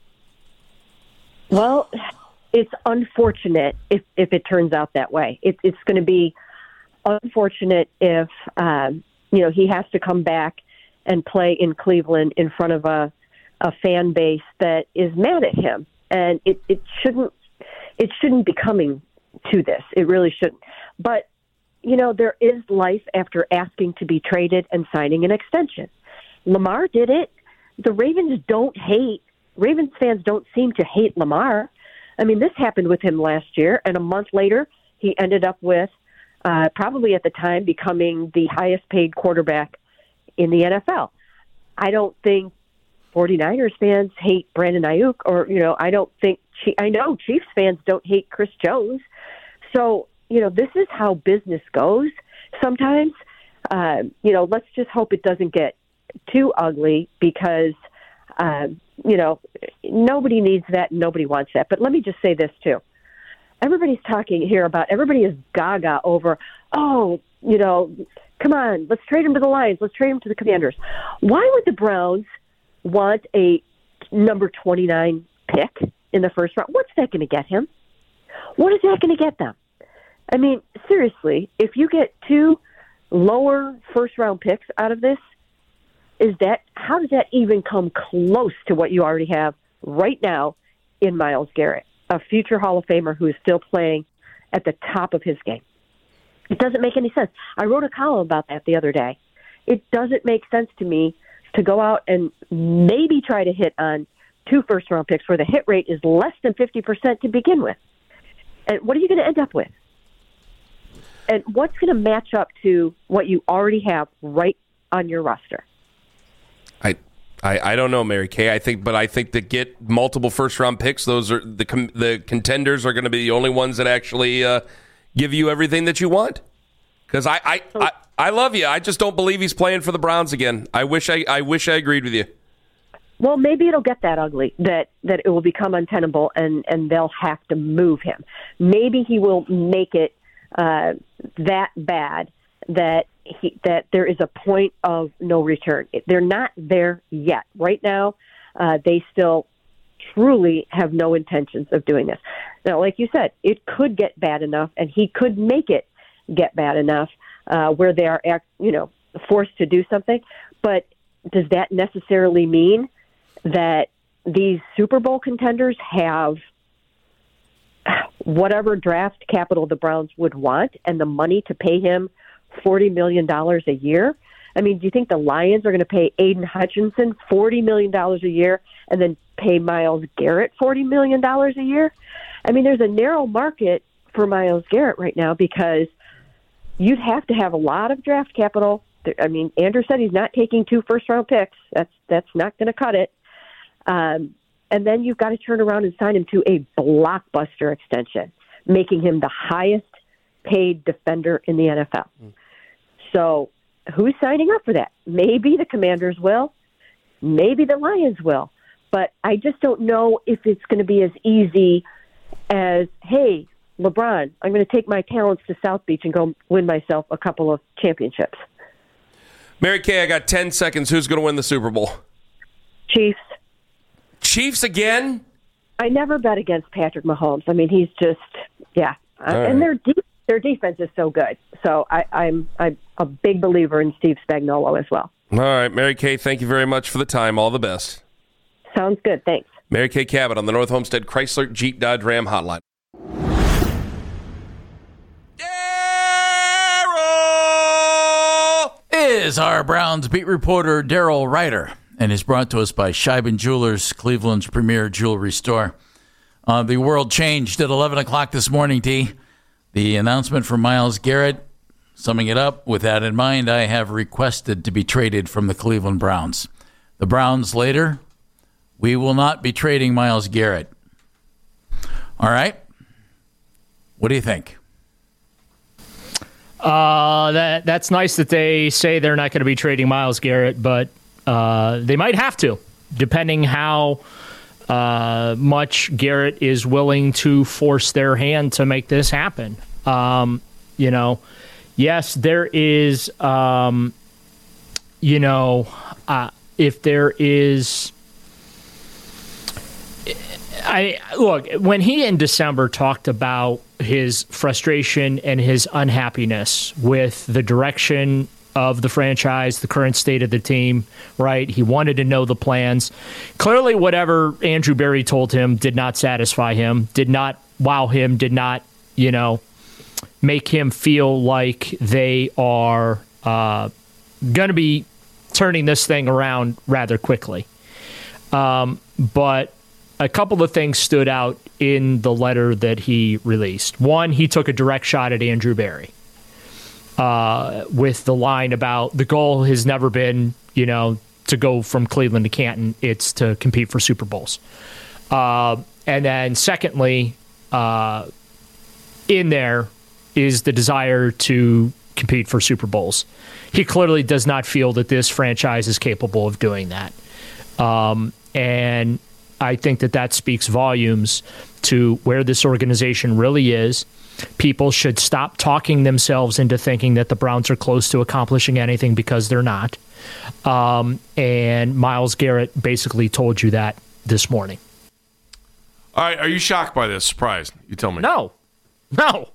Well, it's unfortunate if, if it turns out that way. It, it's going to be unfortunate if um, you know he has to come back and play in Cleveland in front of a, a fan base that is mad at him, and it, it shouldn't it shouldn't be coming to this. It really shouldn't. But you know, there is life after asking to be traded and signing an extension. Lamar did it. The Ravens don't hate, Ravens fans don't seem to hate Lamar. I mean, this happened with him last year, and a month later, he ended up with, uh, probably at the time, becoming the highest paid quarterback in the N F L. I don't think 49ers fans hate Brandon Ayuk, or, you know, I don't think, I know Chiefs fans don't hate Chris Jones. So, you know, this is how business goes sometimes. Uh, you know, let's just hope it doesn't get too ugly because, uh, you know, nobody needs that and nobody wants that. But let me just say this, too. Everybody's talking here about, everybody is gaga over, oh, you know, come on, let's trade him to the Lions. Let's trade him to the Commanders. Why would the Browns want a number twenty-nine pick in the first round? What's that going to get him? What is that going to get them? I mean, seriously, if you get two lower first-round picks out of this, is that how does that even come close to what you already have right now in Myles Garrett, a future Hall of Famer who is still playing at the top of his game? It doesn't make any sense. I wrote a column about that the other day. It doesn't make sense to me to go out and maybe try to hit on two first-round picks where the hit rate is less than fifty percent to begin with. And what are you going to end up with? And what's going to match up to what you already have right on your roster? I, I, I don't know, Mary Kay. I think, but I think to get multiple first round picks, those are the the contenders are going to be the only ones that actually uh, give you everything that you want. Because I, I, I, I love you. I just don't believe he's playing for the Browns again. I wish I, I wish I agreed with you. well, maybe it'll get that ugly that, that it will become untenable and, and they'll have to move him. Maybe he will make it uh, that bad that he, that there is a point of no return. They're not there yet. Right now, uh, they still truly have no intentions of doing this. Now, like you said, it could get bad enough, and he could make it get bad enough uh, where they are, you know, forced to do something. But does that necessarily mean that these Super Bowl contenders have whatever draft capital the Browns would want and the money to pay him forty million dollars a year? I mean, do you think the Lions are going to pay Aiden Hutchinson forty million dollars a year and then pay Myles Garrett forty million dollars a year? I mean, there's a narrow market for Myles Garrett right now because you'd have to have a lot of draft capital. I mean, Andrew said he's not taking two first-round picks. That's that's not going to cut it. Um, and then you've got to turn around and sign him to a blockbuster extension, making him the highest-paid defender in the N F L. Mm. So who's signing up for that? Maybe the Commanders will. Maybe the Lions will. But I just don't know if it's going to be as easy as, hey, LeBron, I'm going to take my talents to South Beach and go win myself a couple of championships. Mary Kay, I got ten seconds. Who's going to win the Super Bowl? Chiefs. Chiefs again? I never bet against Patrick Mahomes. I mean, he's just, yeah. Uh, right. And their de- their defense is so good. So I, I'm, I'm a big believer in Steve Spagnuolo as well. All right, Mary Kay, thank you very much for the time. All the best. Sounds good. Thanks. Mary Kay Cabot on the North Homestead Chrysler Jeep Dodge Ram Hotline. Is our Browns beat reporter Daryl Ryder, and is brought to us by Scheiben Jewelers, Cleveland's premier jewelry store. Uh, the world changed at eleven o'clock this morning, T. The announcement from Myles Garrett, summing it up, with that in mind, I have requested to be traded from the Cleveland Browns. The Browns later, we will not be trading Myles Garrett. All right? What do you think? Uh, that that's nice that they say they're not going to be trading Myles Garrett, but uh, they might have to, depending how uh, much Garrett is willing to force their hand to make this happen. Um, you know, yes, there is, um, you know, uh, if there is... I look, when he in December talked about his frustration and his unhappiness with the direction of the franchise, the current state of the team, right? He wanted to know the plans. Clearly, whatever Andrew Berry told him did not satisfy him, did not wow him, did not, you know, make him feel like they are uh, going to be turning this thing around rather quickly. Um, but a couple of things stood out in the letter that he released. One, he took a direct shot at Andrew Berry uh, with the line about the goal has never been, you know, to go from Cleveland to Canton. It's to compete for Super Bowls. Uh, and then secondly, uh, in there is the desire to compete for Super Bowls. He clearly does not feel that this franchise is capable of doing that. Um, and I think that that speaks volumes to where this organization really is. People should stop talking themselves into thinking that the Browns are close to accomplishing anything because they're not. Um, and Myles Garrett basically told you that this morning. All right, are you shocked by this? Surprised? You tell me. No. No.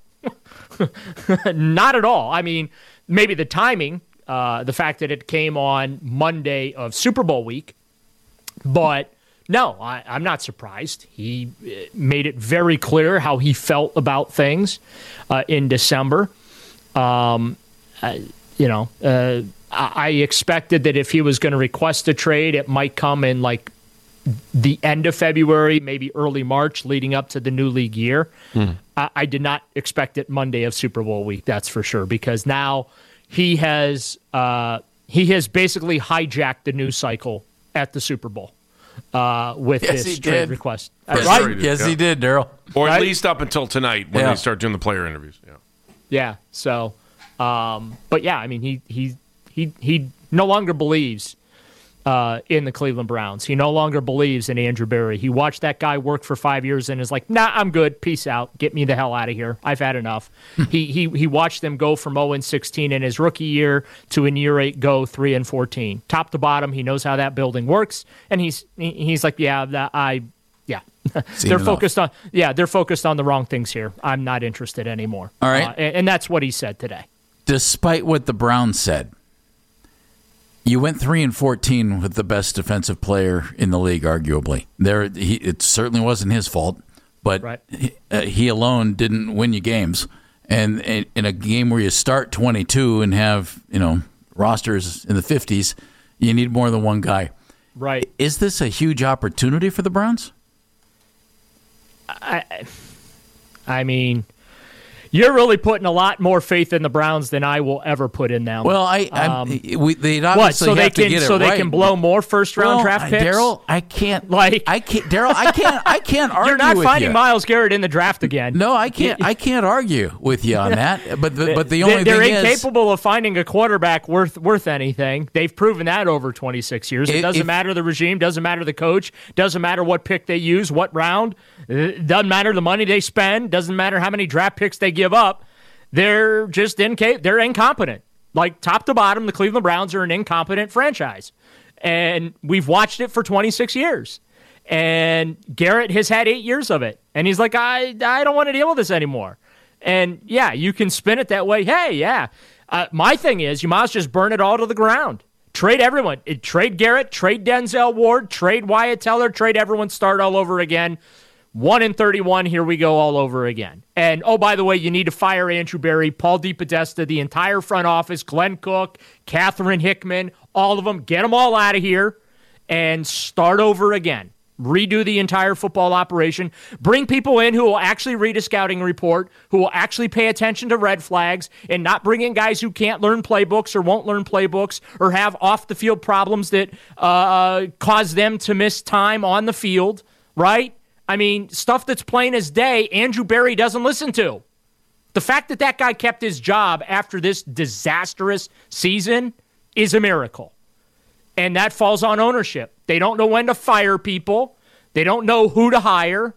Not at all. I mean, maybe the timing, uh, the fact that it came on Monday of Super Bowl week, but no, I, I'm not surprised. He made it very clear how he felt about things uh, in December. Um, uh, you know, uh, I, I expected that if he was going to request a trade, it might come in like the end of February, maybe early March, leading up to the new league year. Hmm. I, I did not expect it Monday of Super Bowl week, that's for sure, because now he has uh, he has basically hijacked the news cycle at the Super Bowl. Uh, with yes, this he trade did. request. Yes, right? sure he did. Yes, yeah. he did, Daryl. Or at right? least up until tonight when yeah. they start doing the player interviews. Yeah. Yeah. So, um, but yeah, I mean, he he he he no longer believes uh, in the Cleveland Browns. He no longer believes in Andrew Berry. He watched that guy work for five years and is like, nah, I'm good. Peace out. Get me the hell out of here. I've had enough. he he he watched them go from oh and sixteen in his rookie year to in year eight go three and fourteen. Top to bottom, he knows how that building works. And he's he's like, yeah, that I yeah. they're focused on yeah, they're focused on the wrong things here. I'm not interested anymore. All right. Uh, and, and that's what he said today. Despite what the Browns said, you went three and fourteen with the best defensive player in the league, arguably. There, he, it certainly wasn't his fault, but right. he, uh, he alone didn't win you games. And in, in a game where you start twenty-two and have you know rosters in the fifties, you need more than one guy. Right? Is this a huge opportunity for the Browns? I, I mean. You're really putting a lot more faith in the Browns than I will ever put in them. Well, I, um, we, they'd obviously what, so have they to can, get it so right. they can blow more first round well, draft picks. Daryl, I can't like I can't. Daryl, I can't. I can't argue. You're not with finding you. Myles Garrett in the draft again. No, I can't. I can't argue with you on that. But the, but the only they're thing incapable is, of finding a quarterback worth worth anything. They've proven that over twenty-six years. It If- doesn't if- matter the regime. Doesn't matter the coach. Doesn't matter what pick they use. What round. It doesn't matter the money they spend. Doesn't matter how many draft picks they give up. They're just inca- They're incompetent. Like, top to bottom, the Cleveland Browns are an incompetent franchise. And we've watched it for twenty-six years. And Garrett has had eight years of it. And he's like, I, I don't want to deal with this anymore. And, yeah, you can spin it that way. Hey, yeah. Uh, my thing is, you might as well just burn it all to the ground. Trade everyone. It, trade Garrett, trade Denzel Ward, trade Wyatt Teller, trade everyone, start all over again. one and thirty-one, here we go all over again. And, oh, by the way, you need to fire Andrew Berry, Paul DePodesta, the entire front office, Glenn Cook, Catherine Hickman, all of them. Get them all out of here and start over again. Redo the entire football operation. Bring people in who will actually read a scouting report, who will actually pay attention to red flags, and not bring in guys who can't learn playbooks or won't learn playbooks or have off-the-field problems that uh, cause them to miss time on the field, right? I mean, stuff that's plain as day, Andrew Berry doesn't listen to. The fact that that guy kept his job after this disastrous season is a miracle. And that falls on ownership. They don't know when to fire people. They don't know who to hire.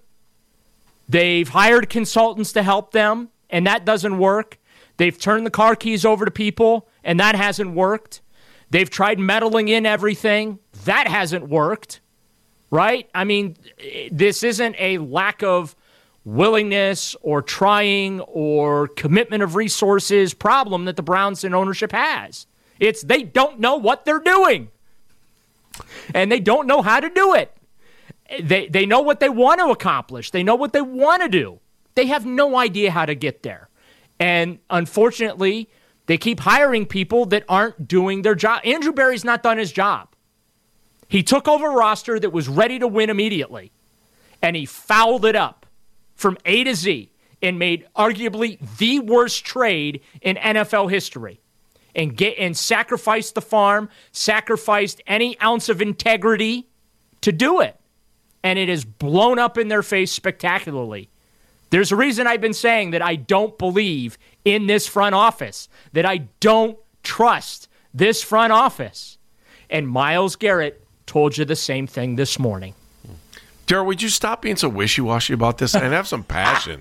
They've hired consultants to help them, and that doesn't work. They've turned the car keys over to people, and that hasn't worked. They've tried meddling in everything. That hasn't worked. Right? I mean, this isn't a lack of willingness or trying or commitment of resources problem that the Browns and ownership has. It's they don't know what they're doing. And they don't know how to do it. They they know what they want to accomplish. They know what they want to do. They have no idea how to get there. And unfortunately, they keep hiring people that aren't doing their job. Andrew Berry's not done his job. He took over a roster that was ready to win immediately, and he fouled it up from A to Z and made arguably the worst trade in N F L history, and get and sacrificed the farm, sacrificed any ounce of integrity to do it, and it is blown up in their face spectacularly. There's a reason I've been saying that I don't believe in this front office, that I don't trust this front office, and Myles Garrett told you the same thing this morning. Daryl, would you stop being so wishy-washy about this and have some passion?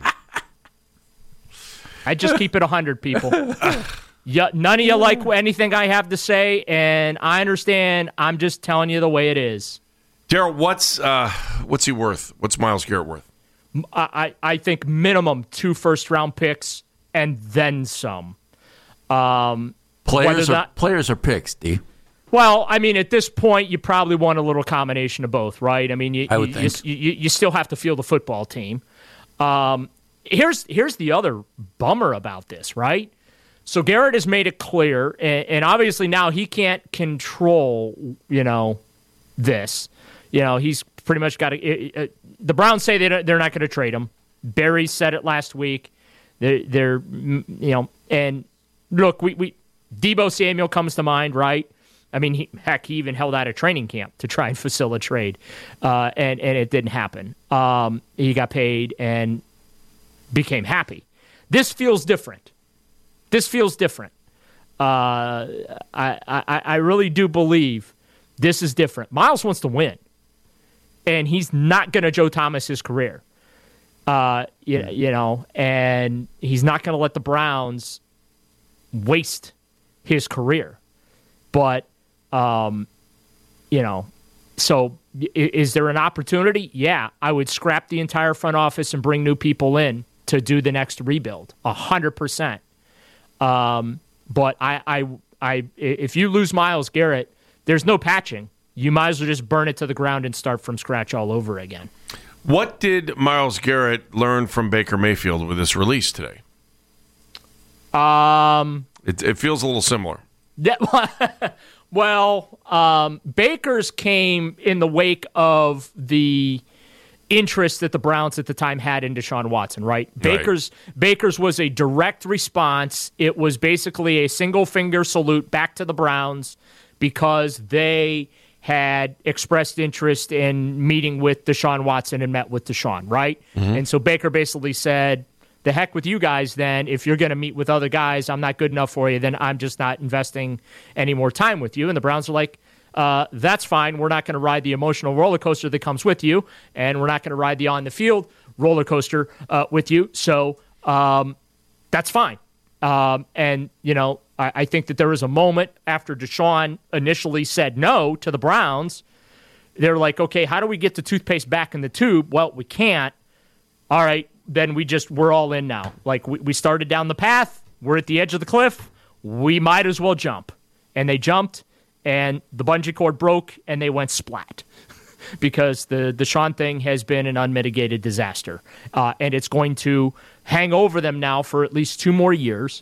I just keep it one hundred, people. Yeah, none of you like anything I have to say, and I understand. I'm just telling you the way it is. Daryl, what's uh, what's he worth? What's Myles Garrett worth? I, I think minimum two first-round picks and then some. Um, players, or, not, players or picks, D? Well, I mean, at this point, you probably want a little combination of both, right? I mean, you I would you, think. You, you, you still have to field the football team. Um, here's here's the other bummer about this, right? So Garrett has made it clear, and, and obviously now he can't control, you know, this. You know, he's pretty much got to. Uh, the Browns say they they're not going to trade him. Barry said it last week. They're, they're you know, and look, we we Deebo Samuel comes to mind, right? I mean, he, heck, he even held out a training camp to try and facilitate a trade, uh, and, and it didn't happen. Um, he got paid and became happy. This feels different. This feels different. Uh, I, I, I really do believe This is different. Miles wants to win, and he's not going to Joe Thomas his career. Uh, you, you know, and he's not going to let the Browns waste his career. But, um, you know, so is there an opportunity? Yeah, I would scrap the entire front office and bring new people in to do the next rebuild, a hundred percent. Um, but I, I, I, if you lose Myles Garrett, there's no patching. You might as well just burn it to the ground and start from scratch all over again. What did Myles Garrett learn from Baker Mayfield with this release today? Um, it, it feels a little similar. Yeah, well, um, Baker's came in the wake of the interest that the Browns at the time had in Deshaun Watson, right? right? Baker's Baker's was a direct response. It was basically a single finger salute back to the Browns because they had expressed interest in meeting with Deshaun Watson and met with Deshaun, right? Mm-hmm. And so Baker basically said, the heck with you guys then. If you're going to meet with other guys, I'm not good enough for you, then I'm just not investing any more time with you. And the Browns are like, uh, that's fine. We're not going to ride the emotional roller coaster that comes with you, and we're not going to ride the on-the-field roller coaster uh, with you. So um, that's fine. Um, and, you know, I, I think that there was a moment after Deshaun initially said no to the Browns. They're like, okay, how do we get the toothpaste back in the tube? Well, we can't. All right. Then we just, we're all in now. Like, we, we started down the path. We're at the edge of the cliff. We might as well jump. And they jumped, and the bungee cord broke, and they went splat. Because the Deshaun thing has been an unmitigated disaster. Uh, and it's going to hang over them now for at least two more years.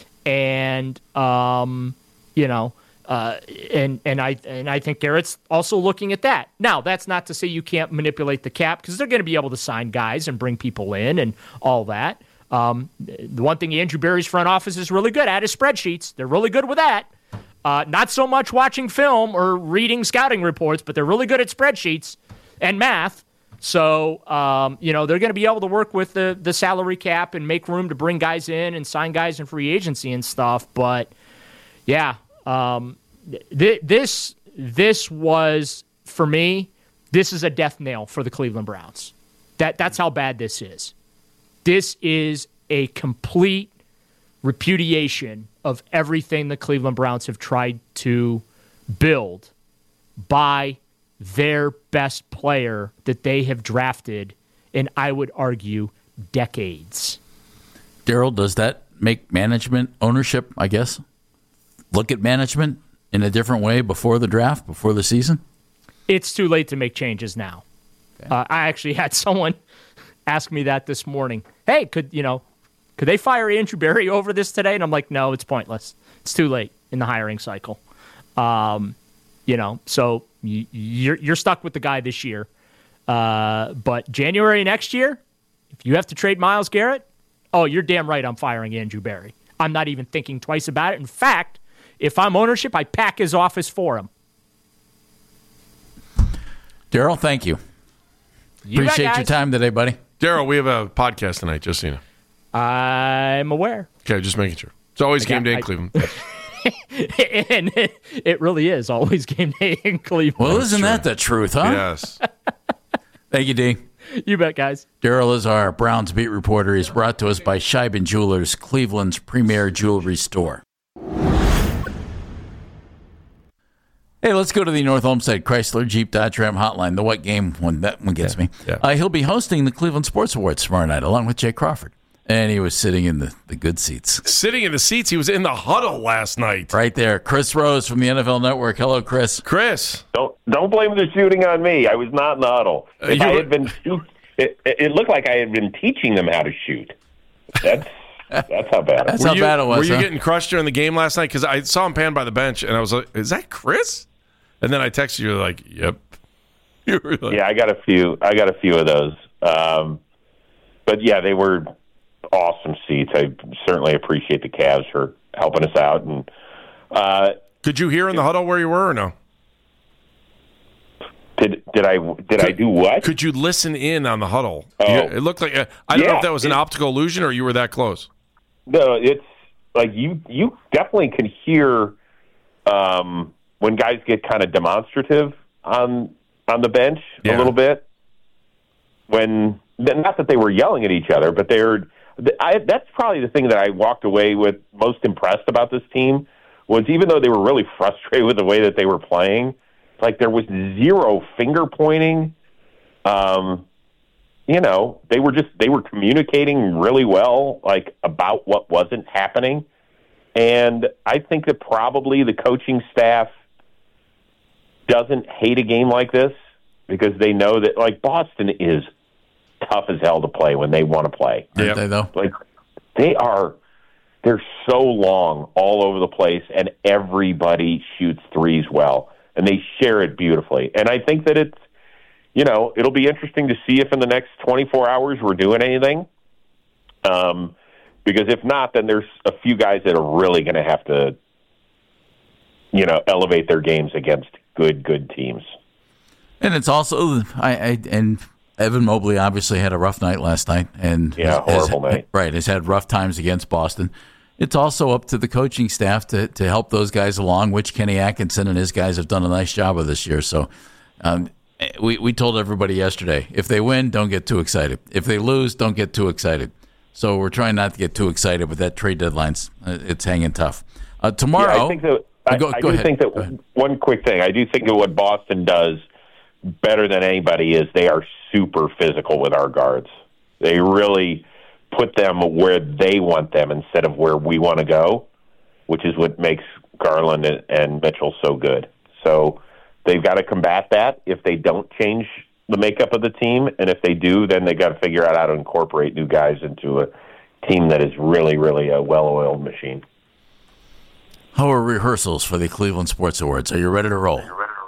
And, um, you know, Uh, and and I and I think Garrett's also looking at that. Now, that's not to say you can't manipulate the cap because they're going to be able to sign guys and bring people in and all that. Um, the one thing Andrew Berry's front office is really good at is spreadsheets. They're really good with that. Uh, not so much watching film or reading scouting reports, but they're really good at spreadsheets and math. So, um, you know, they're going to be able to work with the, the salary cap and make room to bring guys in and sign guys in free agency and stuff. But, yeah, Um, th- this this was, for me, this is a death nail for the Cleveland Browns. That That's how bad this is. This is a complete repudiation of everything the Cleveland Browns have tried to build by their best player that they have drafted in, I would argue, decades. Daryl, does that make management ownership, I guess, look at management in a different way before the draft, before the season? It's too late to make changes now. Okay. Uh, I actually had someone ask me that this morning. Hey, could you know, could they fire Andrew Berry over this today? And I'm like, no, it's pointless. It's too late in the hiring cycle. Um, you know, so you, you're you're stuck with the guy this year. Uh, but January next year, if you have to trade Myles Garrett, oh, you're damn right I'm firing Andrew Berry. I'm not even thinking twice about it. In fact, if I'm ownership, I pack his office for him. Daryl, thank you. you Appreciate bet, your time today, buddy. Daryl, we have a podcast tonight, just so you know. I'm aware. Okay, just making sure. It's always Okay, game day in I- Cleveland. And it, it really is always game day in Cleveland. Well, isn't that the truth, huh? Yes. Thank you, D. You bet, guys. Daryl is our Browns beat reporter. He's brought to us by Scheiben Jewelers, Cleveland's premier jewelry store. Hey, let's go to the North Olmsted Chrysler Jeep Dodge Ram hotline. The what game one that one gets Yeah, me. yeah. Uh, he'll be hosting the Cleveland Sports Awards tomorrow night, along with Jay Crawford. And he was sitting in the, the good seats. Sitting in the seats. He was in the huddle last night. Right there. Chris Rose from the N F L Network. Hello, Chris. Chris. Don't don't blame the shooting on me. I was not in the huddle. Uh, If you I were- had been, it, it looked like I had been teaching them how to shoot. That's that's how bad. That's were how you, bad it was, Were you huh? getting crushed during the game last night? Because I saw him pan by the bench, and I was like, is that Chris? And then I texted you, like, yep. You were like, Yeah, I got a few. I got a few of those. Um, but yeah, they were awesome seats. I certainly appreciate the Cavs for helping us out. And uh, Could you hear in the huddle where you were or no? did did I did could, I do what? Could you listen in on the huddle? Oh. You- it looked like uh, I don't know Yeah, if that was an it- optical illusion or you were that close. No, it's like you you definitely could hear um, when guys get kind of demonstrative on on the bench Yeah. a little bit. When not that they were yelling at each other, but they were. I, that's probably the thing that I walked away with most impressed about this team was even though they were really frustrated with the way that they were playing, like there was zero finger pointing. Um, you know, they were just they were communicating really well, like about what wasn't happening. And I think that probably the coaching staff doesn't hate a game like this because they know that, like, Boston is tough as hell to play when they want to play. Aren't they, though? Like, they are, they're so long all over the place, and everybody shoots threes well, and they share it beautifully. And I think that it's, you know, it'll be interesting to see if in the next twenty-four hours we're doing anything. Um, because if not, then there's a few guys that are really going to have to, you know, elevate their games against good, good teams. And it's also, I, I and Evan Mobley obviously had a rough night last night, and yeah, has, horrible has, night. Right, has had rough times against Boston. It's also up to the coaching staff to to help those guys along, which Kenny Atkinson and his guys have done a nice job of this year. So, um, we we told everybody yesterday, if they win, don't get too excited. If they lose, don't get too excited. So we're trying not to get too excited, but that trade deadline's it's hanging tough. Uh, tomorrow, yeah, I think that I, go, I go do ahead. think that one quick thing. I do think that what Boston does better than anybody is they are super physical with our guards. They really put them where they want them instead of where we want to go, which is what makes Garland and Mitchell so good. So they've got to combat that if they don't change the makeup of the team, and if they do, then they got to figure out how to incorporate new guys into a team that is really, really a well-oiled machine. How are rehearsals for the Cleveland Sports Awards? Are you ready to roll?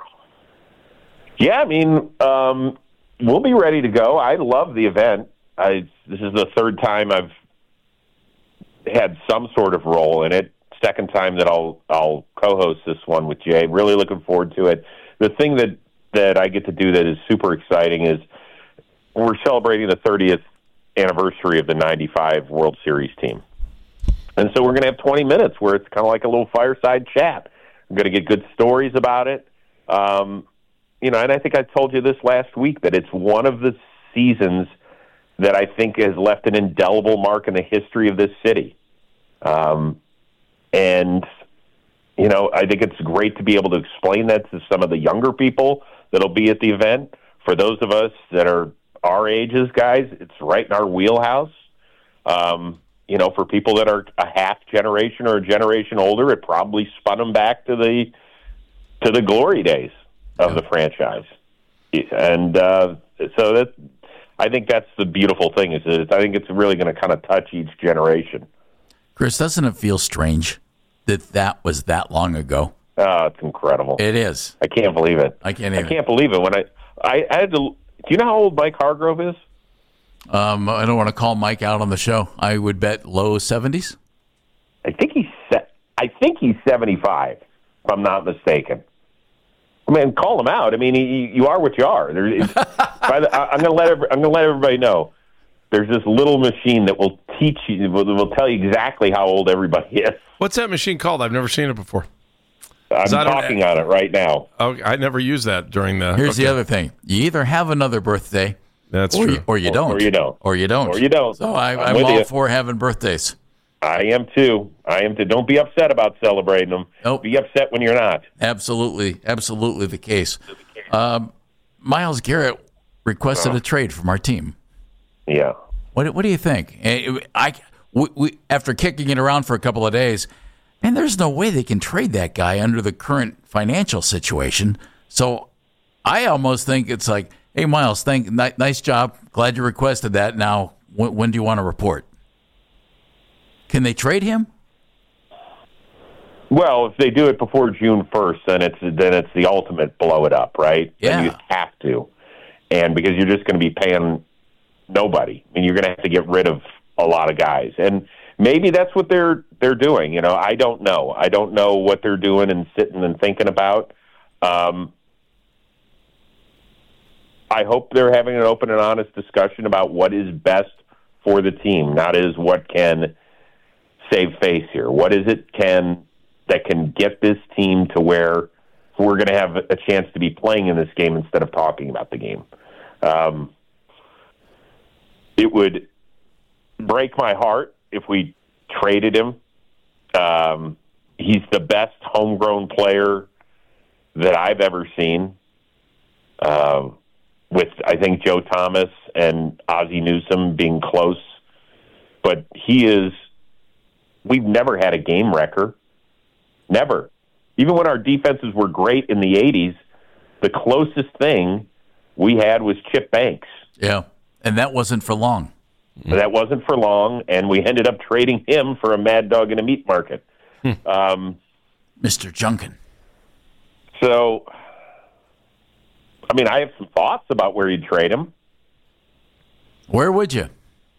Yeah, I mean, um, we'll be ready to go. I love the event. I, this is the third time I've had some sort of role in it. Second time that I'll I'll co-host this one with Jay. Really looking forward to it. The thing that, that I get to do that is super exciting is we're celebrating the thirtieth anniversary of the ninety-five World Series team. And so we're going to have twenty minutes where it's kind of like a little fireside chat. We're going to get good stories about it. Um, you know, and I think I told you this last week that it's one of the seasons that I think has left an indelible mark in the history of this city. Um, and, you know, I think it's great to be able to explain that to some of the younger people that'll be at the event. For those of us that are our ages, guys, it's right in our wheelhouse. Um, you know, for people that are a half generation or a generation older, it probably spun them back to the to the glory days of the franchise. And uh, so that I think that's the beautiful thing is that I think it's really going to kind of touch each generation. Chris, doesn't it feel strange that that was that long ago? Oh, it's incredible. It is. I can't believe it. I can't even. I can't believe it. When I, I, I had to. Do you know how old Mike Hargrove is? Um, I don't want to call Mike out on the show. I would bet low seventies. I think he's. I think he's seventy-five, if I'm not mistaken. I mean, call him out. I mean, he, you are what you are. There, it's, by the, I, I'm going to let. Every, I'm going to let everybody know. There's this little machine that will teach you. Will, will tell you exactly how old everybody is. What's that machine called? I've never seen it before. I'm talking on it right now. Okay, I never used that during the. Here's okay. the other thing: you either have another birthday, that's or true, you, or you or, don't, or you don't, or you don't, or you don't. So I, I'm, I'm, with all you. for having birthdays. I am too. I am too. Don't be upset about celebrating them. Nope. Be upset when you're not. Absolutely, absolutely the case. Um, Myles Garrett requested Oh. a trade from our team. Yeah. What What do you think? I we, we after kicking it around for a couple of days, and there's no way they can trade that guy under the current financial situation. So I almost think it's like, hey, Myles, thank ni- nice job. Glad you requested that. Now, when, when do you want to report? Can they trade him? Well, if they do it before June first, then it's then it's the ultimate blow it up, right? Yeah. Then you have to, and because you're just going to be paying nobody. I mean, you're going to have to get rid of a lot of guys, and maybe that's what they're they're doing. You know, I don't know. I don't know what they're doing and sitting and thinking about. Um, I hope they're having an open and honest discussion about what is best for the team, not is what can save face here. What is it can that can get this team to where we're going to have a chance to be playing in this game instead of talking about the game. Um, it would break my heart if we traded him. Um, he's the best homegrown player that I've ever seen. Uh, with, I think, Joe Thomas and Ozzie Newsome being close. But he is, we've never had a game wrecker. Never. Even when our defenses were great in the eighties, the closest thing we had was Chip Banks. Yeah, and that wasn't for long. That wasn't for long, and we ended up trading him for a mad dog in a meat market. Hmm. Um, Mister Junkin. So, I mean, I have some thoughts about where you'd trade him. Where would you?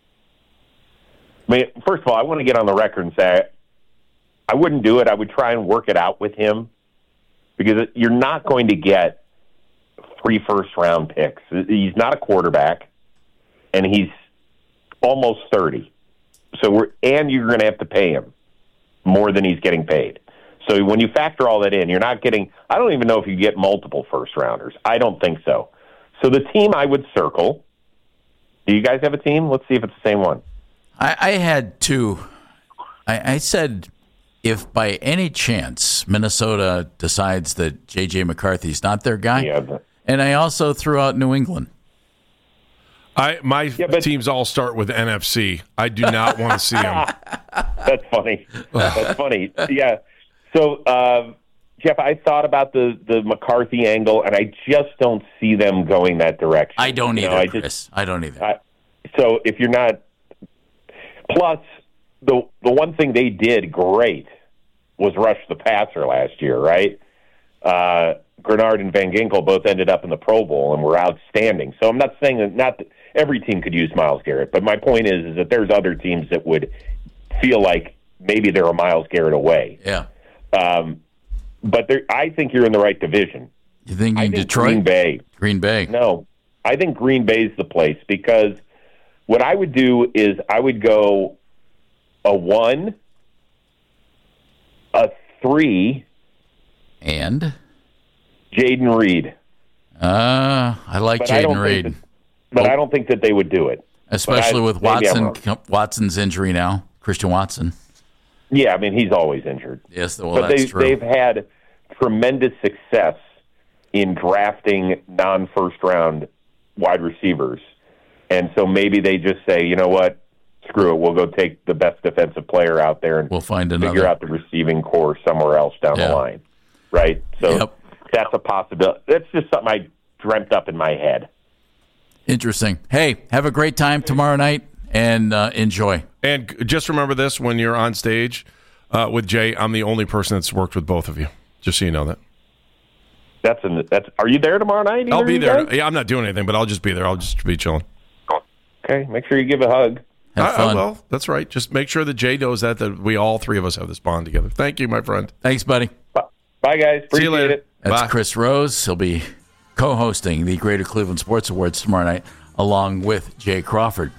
I mean, first of all, I want to get on the record and say I wouldn't do it. I would try and work it out with him because you're not going to get three first-round picks. He's not a quarterback, and he's almost thirty. So we're and you're going to have to pay him more than he's getting paid. So when you factor all that in, you're not getting – I don't even know if you get multiple first-rounders. I don't think so. So the team I would circle – do you guys have a team? Let's see if it's the same one. I, I had two. I, I said if by any chance Minnesota decides that J J. McCarthy's not their guy, yeah, but, and I also threw out New England. I My yeah, but, teams all start with N F C. I do not want to see them. That's funny. That's funny. Yeah. So, uh, Jeff, I thought about the, the McCarthy angle, and I just don't see them going that direction. I don't you either, know, I Chris. just, I don't either. I, so if you're not – plus, the the one thing they did great was rush the passer last year, right? Uh, Grenard and Van Ginkel both ended up in the Pro Bowl and were outstanding. So I'm not saying that not that every team could use Myles Garrett, but my point is, is that there's other teams that would feel like maybe they're a Myles Garrett away. Yeah. Um, but there, I think you're in the right division. You think I in think Detroit? Green Bay. Green Bay. No, I think Green Bay's the place because what I would do is I would go a one, a three, and Jaden Reed. Uh, I like Jaden Reed. That, but oh. I don't think that they would do it. Especially I, with Watson, Watson's injury now, Christian Watson. Yeah, I mean, he's always injured. Yes, well, but that's they, true. They've had tremendous success in drafting non-first-round wide receivers. And so maybe they just say, you know what, screw it, we'll go take the best defensive player out there and we'll find figure another. out the receiving core somewhere else down yeah. the line. Right? So yep. that's a possibility. That's just something I dreamt up in my head. Interesting. Hey, have a great time tomorrow night and uh, enjoy. And just remember this, when you're on stage uh, with Jay, I'm the only person that's worked with both of you. Just so you know that. That's in, that's. Are you there tomorrow night? I'll be there. Guys? Yeah, I'm not doing anything, but I'll just be there. I'll just be chilling. Okay, make sure you give a hug. Have fun. I, I will. That's right. Just make sure that Jay knows that, that we all three of us have this bond together. Thank you, my friend. Thanks, buddy. Bye, Bye guys. Appreciate See you later. It. That's Bye. Chris Rose. He'll be co-hosting the Greater Cleveland Sports Awards tomorrow night along with Jay Crawford.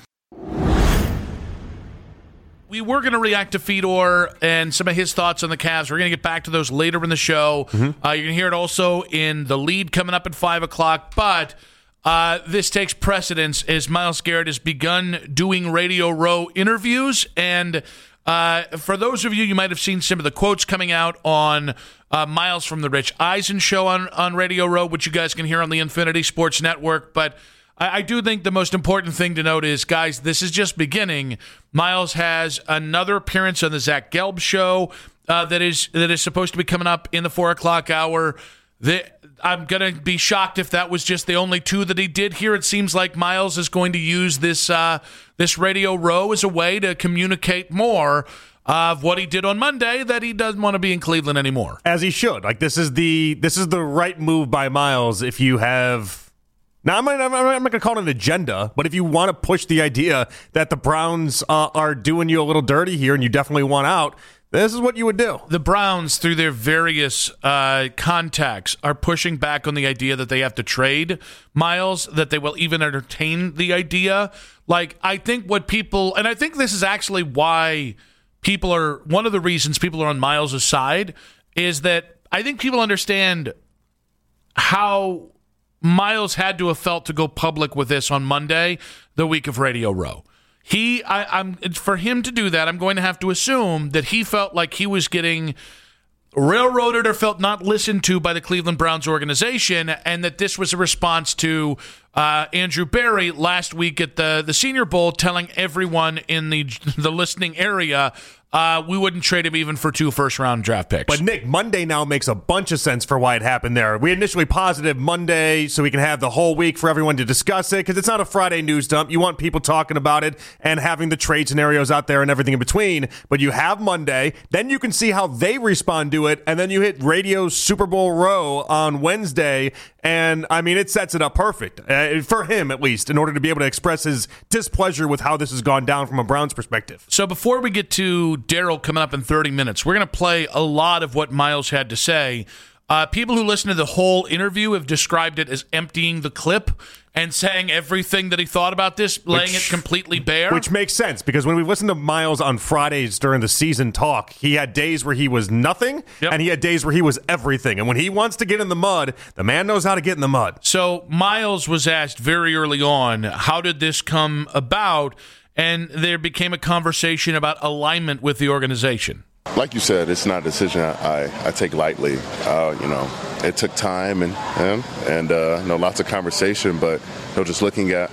We were going to react to Fedor and some of his thoughts on the Cavs. We're going to get back to those later in the show. Mm-hmm. Uh, you're going to hear it also in the lead coming up at five o'clock. But uh, this takes precedence as Myles Garrett has begun doing Radio Row interviews. And uh, for those of you, you might have seen some of the quotes coming out on uh, Myles from the Rich Eisen show on, on Radio Row, which you guys can hear on the Infinity Sports Network. But I do think the most important thing to note is, guys, this is just beginning. Myles has another appearance on the Zach Gelb show uh, that is that is supposed to be coming up in the four o'clock hour. The, I'm going to be shocked if that was just the only two that he did here. It seems like Myles is going to use this uh, this Radio Row as a way to communicate more of what he did on Monday, that he doesn't want to be in Cleveland anymore. As he should. Like, this is the this is the right move by Myles if you have... Now, I'm not, I'm not going to call it an agenda, but if you want to push the idea that the Browns uh, are doing you a little dirty here and you definitely want out, this is what you would do. The Browns, through their various uh, contacts, are pushing back on the idea that they have to trade Myles, that they will even entertain the idea. Like, I think what people, and I think this is actually why people are, one of the reasons people are on Myles' side is that I think people understand how Miles had to have felt to go public with this on Monday, the week of Radio Row. He, I, I'm for him to do that, I'm going to have to assume that he felt like he was getting railroaded or felt not listened to by the Cleveland Browns organization, and that this was a response to uh, Andrew Berry last week at the, the Senior Bowl telling everyone in the the listening area uh, we wouldn't trade him even for two first-round draft picks. But, Nick, Monday now makes a bunch of sense for why it happened there. We initially posited Monday so we can have the whole week for everyone to discuss it, because it's not a Friday news dump. You want people talking about it and having the trade scenarios out there and everything in between. But you have Monday, then you can see how they respond to it, and then you hit Radio Super Bowl Row on Wednesday, and, I mean, it sets it up perfect, uh, for him at least, in order to be able to express his displeasure with how this has gone down from a Browns perspective. So before we get to Daryl coming up in thirty minutes, we're going to play a lot of what Miles had to say. Uh, people who listen to the whole interview have described it as emptying the clip and saying everything that he thought about this, laying which, it completely bare. Which makes sense, because when we listened to Miles on Fridays during the season talk, he had days where he was nothing, yep. and he had days where he was everything. And when he wants to get in the mud, the man knows how to get in the mud. So Miles was asked very early on, how did this come about? And there became a conversation about alignment with the organization. Like you said, it's not a decision I, I, I take lightly. Uh, you know, it took time and and, and uh, you know, lots of conversation, but you know, just looking at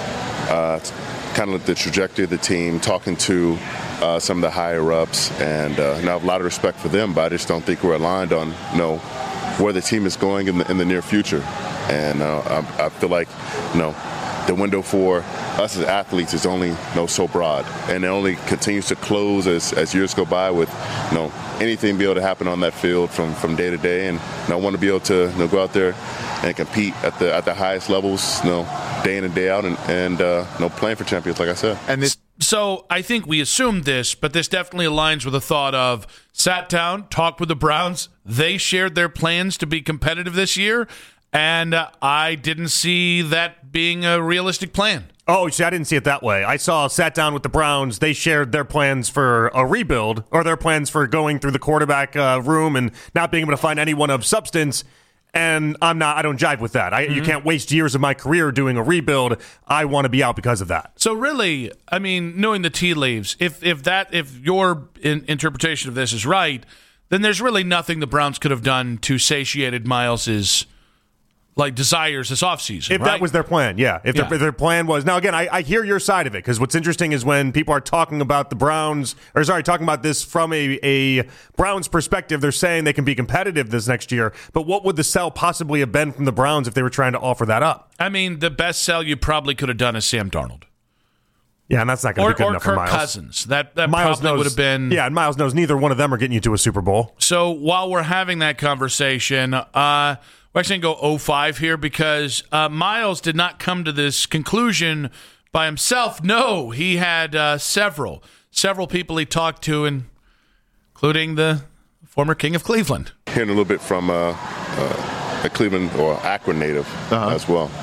uh, kind of the trajectory of the team, talking to uh, some of the higher ups, and uh, you know, I have a lot of respect for them, but I just don't think we're aligned on you know where the team is going in the in the near future. And uh, I, I feel like you know. the window for us as athletes is only you know, so broad, and it only continues to close as, as years go by with you know, anything be able to happen on that field from, from day to day. And you know, I want to be able to you know, go out there and compete at the at the highest levels, you know, day in and day out, and, and uh, you know, playing for champions, like I said. And this. So I think we assumed this, but this definitely aligns with the thought of sat down, talked with the Browns. They shared their plans to be competitive this year. And uh, I didn't see that being a realistic plan. Oh, see, I didn't see it that way. I saw, sat down with the Browns. They shared their plans for a rebuild, or their plans for going through the quarterback uh, room and not being able to find anyone of substance. And I'm not, I don't jive with that. I, mm-hmm. You can't waste years of my career doing a rebuild. I want to be out because of that. So really, I mean, knowing the tea leaves, if if that, if your in, interpretation of this is right, then there's really nothing the Browns could have done to satiate Miles's like desires this offseason, If right? that was their plan, yeah. If, yeah. Their, if their plan was... Now, again, I, I hear your side of it, because what's interesting is when people are talking about the Browns, or sorry, talking about this from a, a Browns perspective, they're saying they can be competitive this next year, but what would the sell possibly have been from the Browns if they were trying to offer that up? I mean, the best sell you probably could have done is Sam Darnold. Yeah, and that's not going to be good or enough Kirk for Miles. Cousins. That, that Miles probably knows, would have been... Yeah, and Miles knows neither one of them are getting you to a Super Bowl. So while we're having that conversation... uh We're actually going to go oh five here, because uh, Miles did not come to this conclusion by himself. No, he had uh, several, several people he talked to, including the former King of Cleveland. Hearing a little bit from uh, uh, a Cleveland or Akron native uh-huh. as well.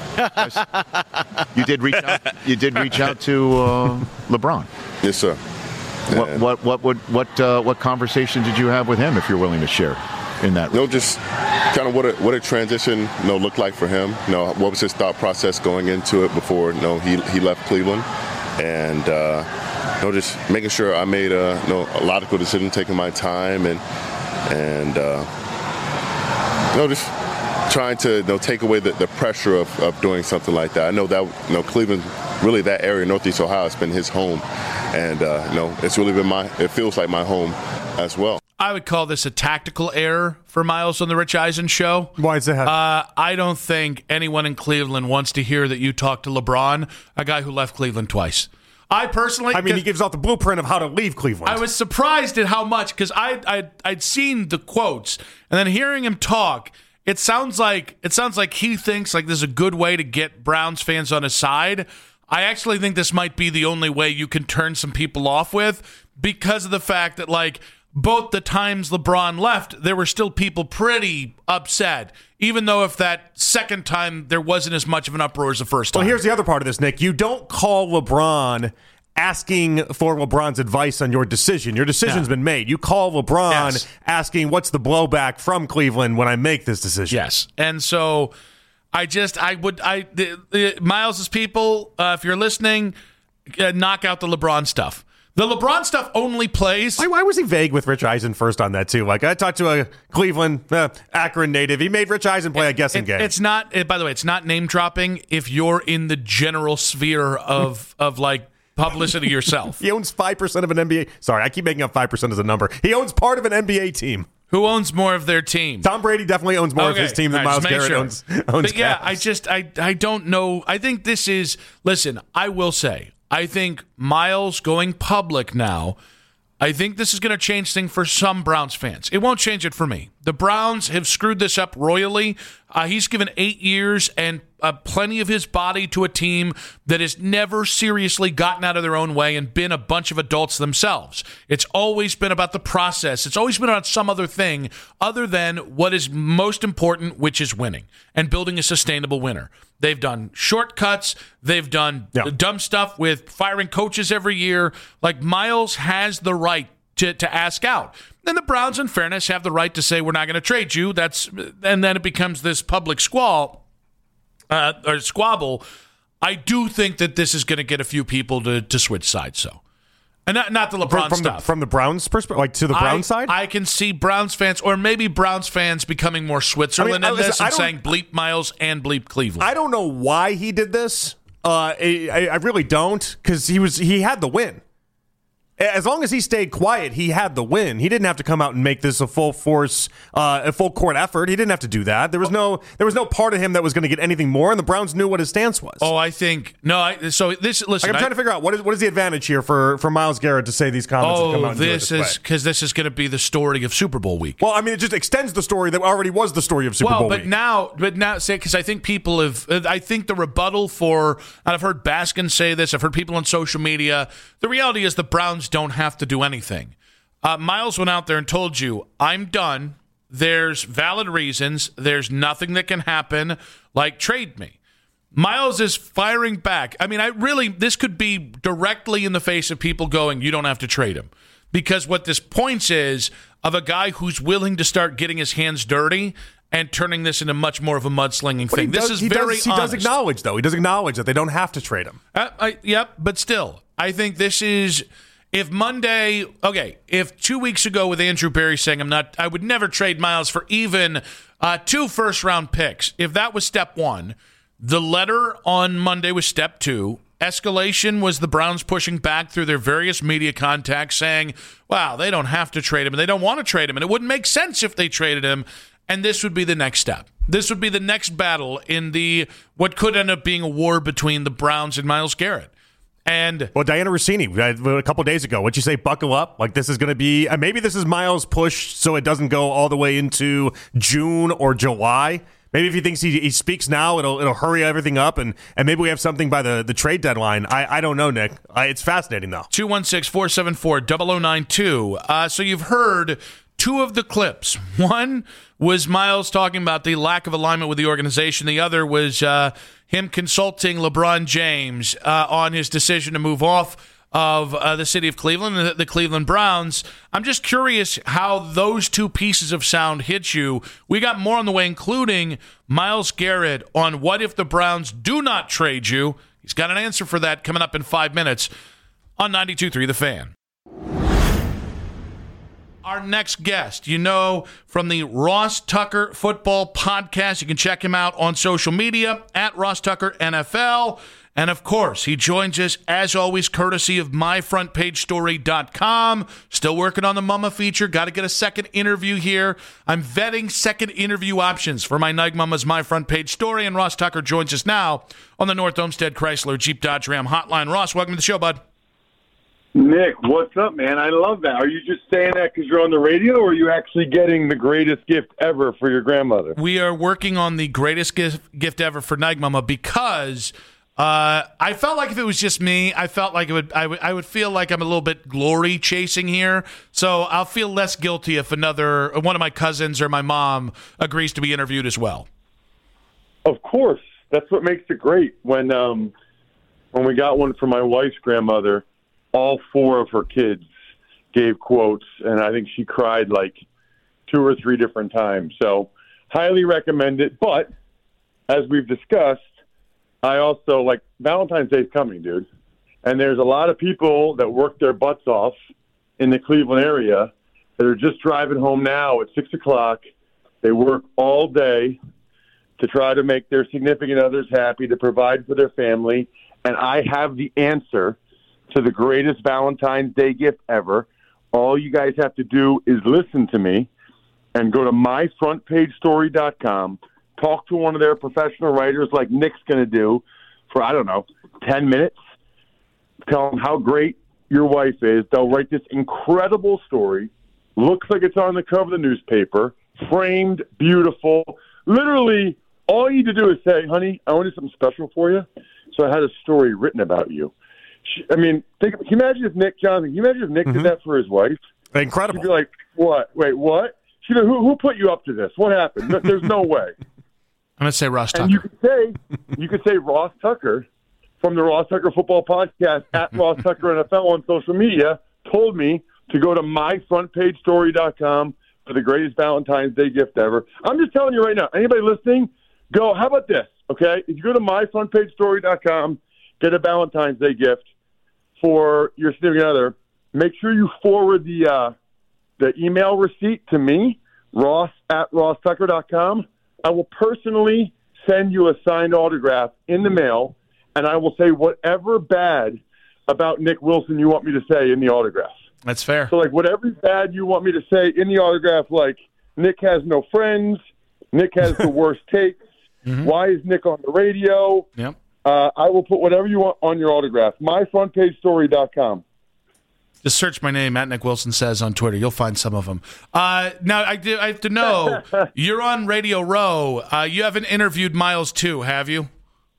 you did reach out. You did reach out to uh, LeBron. Yes, sir. What what what what what, uh, what conversation did you have with him, if you're willing to share in that? No, just kind of what a, what a transition you know, looked like for him. You know, what was his thought process going into it before you know, he he left Cleveland, and uh, you know, just making sure I made a you know, a logical decision, taking my time, and and uh, you know, just trying to you know, take away the, the pressure of, of doing something like that. I know that you know, Cleveland, really that area, Northeast Ohio, has been his home, and uh, you know, it's really been my. It feels like my home as well. I would call this a tactical error for Miles on the Rich Eisen show. Why is that? Uh, I don't think anyone in Cleveland wants to hear that you talk to LeBron, a guy who left Cleveland twice. I personally... I mean, he gives out the blueprint of how to leave Cleveland. I was surprised at how much, because I, I, I'd seen the quotes, and then hearing him talk, it sounds like it sounds like he thinks like this is a good way to get Browns fans on his side. I actually think this might be the only way you can turn some people off with, because of the fact that, like, both the times LeBron left, there were still people pretty upset, even though if that second time there wasn't as much of an uproar as the first time. Well, here's the other part of this, Nick. You don't call LeBron asking for LeBron's advice on your decision. Your decision's Yeah. been made. You call LeBron Yes. asking what's the blowback from Cleveland when I make this decision. Yes. And so I just, I would, I, the, the, Miles's people, uh, if you're listening, uh, knock out the LeBron stuff. The LeBron stuff only plays. Why, why was he vague with Rich Eisen first on that, too? Like, I talked to a Cleveland, uh, Akron native. He made Rich Eisen play a guessing It, game. it's not, it, by the way, it's not name dropping if you're in the general sphere of, of like, publicity yourself. He owns five percent of an N B A. Sorry, I keep making up five percent as a number. He owns part of an N B A team. Who owns more of their team? Tom Brady definitely owns more Okay. of his team than All right, Myles just make Garrett sure. owns, owns But yeah, Cavs. I just, I, I don't know. I think this is, listen, I will say, I think Myles going public now, I think this is going to change things for some Browns fans. It won't change it for me. The Browns have screwed this up royally. Uh, he's given eight years and uh, plenty of his body to a team that has never seriously gotten out of their own way and been a bunch of adults themselves. It's always been about the process. It's always been about some other thing other than what is most important, which is winning and building a sustainable winner. They've done shortcuts. They've done Yeah. dumb stuff with firing coaches every year. Like, Myles has the right to, to ask out. Then the Browns, in fairness, have the right to say, we're not going to trade you. That's and then it becomes this public squall uh, or squabble. I do think that this is going to get a few people to, to switch sides. So, and not, not the LeBron from, from stuff. The, from the Browns perspective, like to the Browns I, side? I can see Browns fans, or maybe Browns fans becoming more Switzerland I mean, in this listen, I and don't- saying bleep Myles and bleep Cleveland. I don't know why he did this. Uh, I, I really don't, because he was he had the win. As long as he stayed quiet, he had the win. He didn't have to come out and make this a full force, uh, a full court effort. He didn't have to do that. There was no, there was no part of him that was going to get anything more, and the Browns knew what his stance was. Oh, I think no. I, so this, listen, Like, I'm I- trying to figure out what is what is the advantage here for for Myles Garrett to say these comments and come out Oh, and do it this this is way. because this is going to be the story of Super Bowl week. Well, I mean, it just extends the story that already was the story of Super well, Bowl but week. now, but now, say because I think people have. I think the rebuttal for, and I've heard Baskin say this. I've heard people on social media. The reality is the Browns don't have to do anything. Uh, Myles went out there and told you, "I'm done. There's valid reasons. There's nothing that can happen. Like, trade me." Myles is firing back. I mean, I really, this could be directly in the face of people going, "You don't have to trade him," because what this points is of a guy who's willing to start getting his hands dirty and turning this into much more of a mudslinging But he thing. This does- is he very does, he honest. does acknowledge, though. He does acknowledge that they don't have to trade him. Uh, I, yep, but still, I think this is if Monday. Okay, if two weeks ago with Andrew Berry saying I'm not, I would never trade Myles for even uh, two first round picks. If that was step one, the letter on Monday was step two. Escalation was the Browns pushing back through their various media contacts, saying, "Wow, they don't have to trade him, and they don't want to trade him, and it wouldn't make sense if they traded him." And this would be the next step. This would be the next battle in the what could end up being a war between the Browns and Myles Garrett. And well, Diana Rossini, uh, a couple days ago, what'd you say? Buckle up. Like, this is going to be, uh, maybe this is Myles' push so it doesn't go all the way into June or July. Maybe if he thinks he, he speaks now, it'll it'll hurry everything up, and, and maybe we have something by the, the trade deadline. I, I don't know, Nick. I, it's fascinating, though. two one six, four seven four, zero zero nine two. Uh, so you've heard two of the clips. One was Myles talking about the lack of alignment with the organization. The other was uh, him consulting LeBron James uh, on his decision to move off of uh, the city of Cleveland, the, the Cleveland Browns. I'm just curious how those two pieces of sound hit you. We got more on the way, including Myles Garrett on what if the Browns do not trade you. He's got an answer for that coming up in five minutes on ninety-two point three The Fan. Our next guest, you know, from the Ross Tucker Football Podcast. You can check him out on social media at Ross Tucker N F L. And, of course, he joins us, as always, courtesy of my front page story dot com. Still working on the Mama feature. Got to get a second interview here. I'm vetting second interview options for my Nike Mama's My Front Page Story. And Ross Tucker joins us now on the North Olmsted Chrysler Jeep Dodge Ram Hotline. Ross, welcome to the show, bud. Nick, what's up, man? I love that. Are you just saying that because you're on the radio, or are you actually getting the greatest gift ever for your grandmother? We are working on the greatest gift, gift ever for Nike Mama because uh, I felt like if it was just me, I felt like it would. I would. I would feel like I'm a little bit glory chasing here. So I'll feel less guilty if another one of my cousins or my mom agrees to be interviewed as well. Of course, that's what makes it great. When um, when we got one for my wife's grandmother, all four of her kids gave quotes, and I think she cried like two or three different times. So highly recommend it. But as we've discussed, I also like Valentine's Day's coming, dude. And there's a lot of people that work their butts off in the Cleveland area that are just driving home now at six o'clock. They work all day to try to make their significant others happy, to provide for their family. And I have the answer to the greatest Valentine's Day gift ever. All you guys have to do is listen to me and go to my front page story dot com, talk to one of their professional writers like Nick's going to do for, I don't know, ten minutes. Tell them how great your wife is. They'll write this incredible story. Looks like it's on the cover of the newspaper. Framed, beautiful. Literally, all you need to do is say, honey, I want to do something special for you. So I had a story written about you. She, I mean, think, can you imagine if Nick Johnson, can you imagine if Nick mm-hmm. did that for his wife? Incredible. She'd be like, what? Wait, what? She'd be like, who, who put you up to this? What happened? No, there's no way. I'm going to say Ross Tucker. And you could say, you could say Ross Tucker from the Ross Tucker Football Podcast at Ross Tucker N F L on social media told me to go to my front page story dot com for the greatest Valentine's Day gift ever. I'm just telling you right now, anybody listening, go, how about this, okay? If you go to my front page story dot com, get a Valentine's Day gift for your significant other, make sure you forward the uh, the email receipt to me, Ross at Ross Tucker dot com. I will personally send you a signed autograph in the mail, and I will say whatever bad about Nick Wilson you want me to say in the autograph. That's fair. So, like, whatever bad you want me to say in the autograph, like, Nick has no friends, Nick has the worst takes, mm-hmm. why is Nick on the radio? Yep. Uh, I will put whatever you want on your autograph. my front page story dot com. Just search my name, at Nick Wilson Says, on Twitter. You'll find some of them. Uh, now, I, do, I have to know, you're on Radio Row. Uh, you haven't interviewed Miles, too, have you?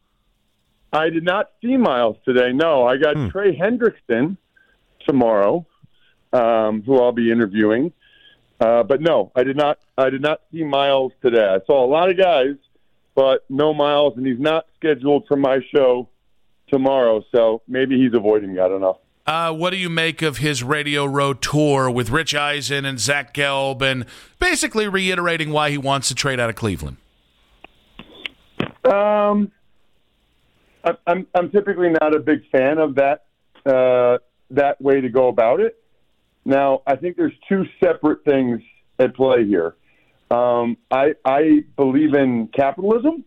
I did not see Miles today, no. I got hmm. Trey Hendrickson tomorrow, um, who I'll be interviewing. Uh, but, no, I did not I did not see Miles today. I saw a lot of guys, but no Miles, and he's not scheduled for my show tomorrow, so maybe he's avoiding me. I don't know. Uh, what do you make of his Radio Row tour with Rich Eisen and Zach Gelb, and basically reiterating why he wants to trade out of Cleveland? Um, I, I'm I'm typically not a big fan of that uh, that way to go about it. Now, I think there's two separate things at play here. Um, I I believe in capitalism,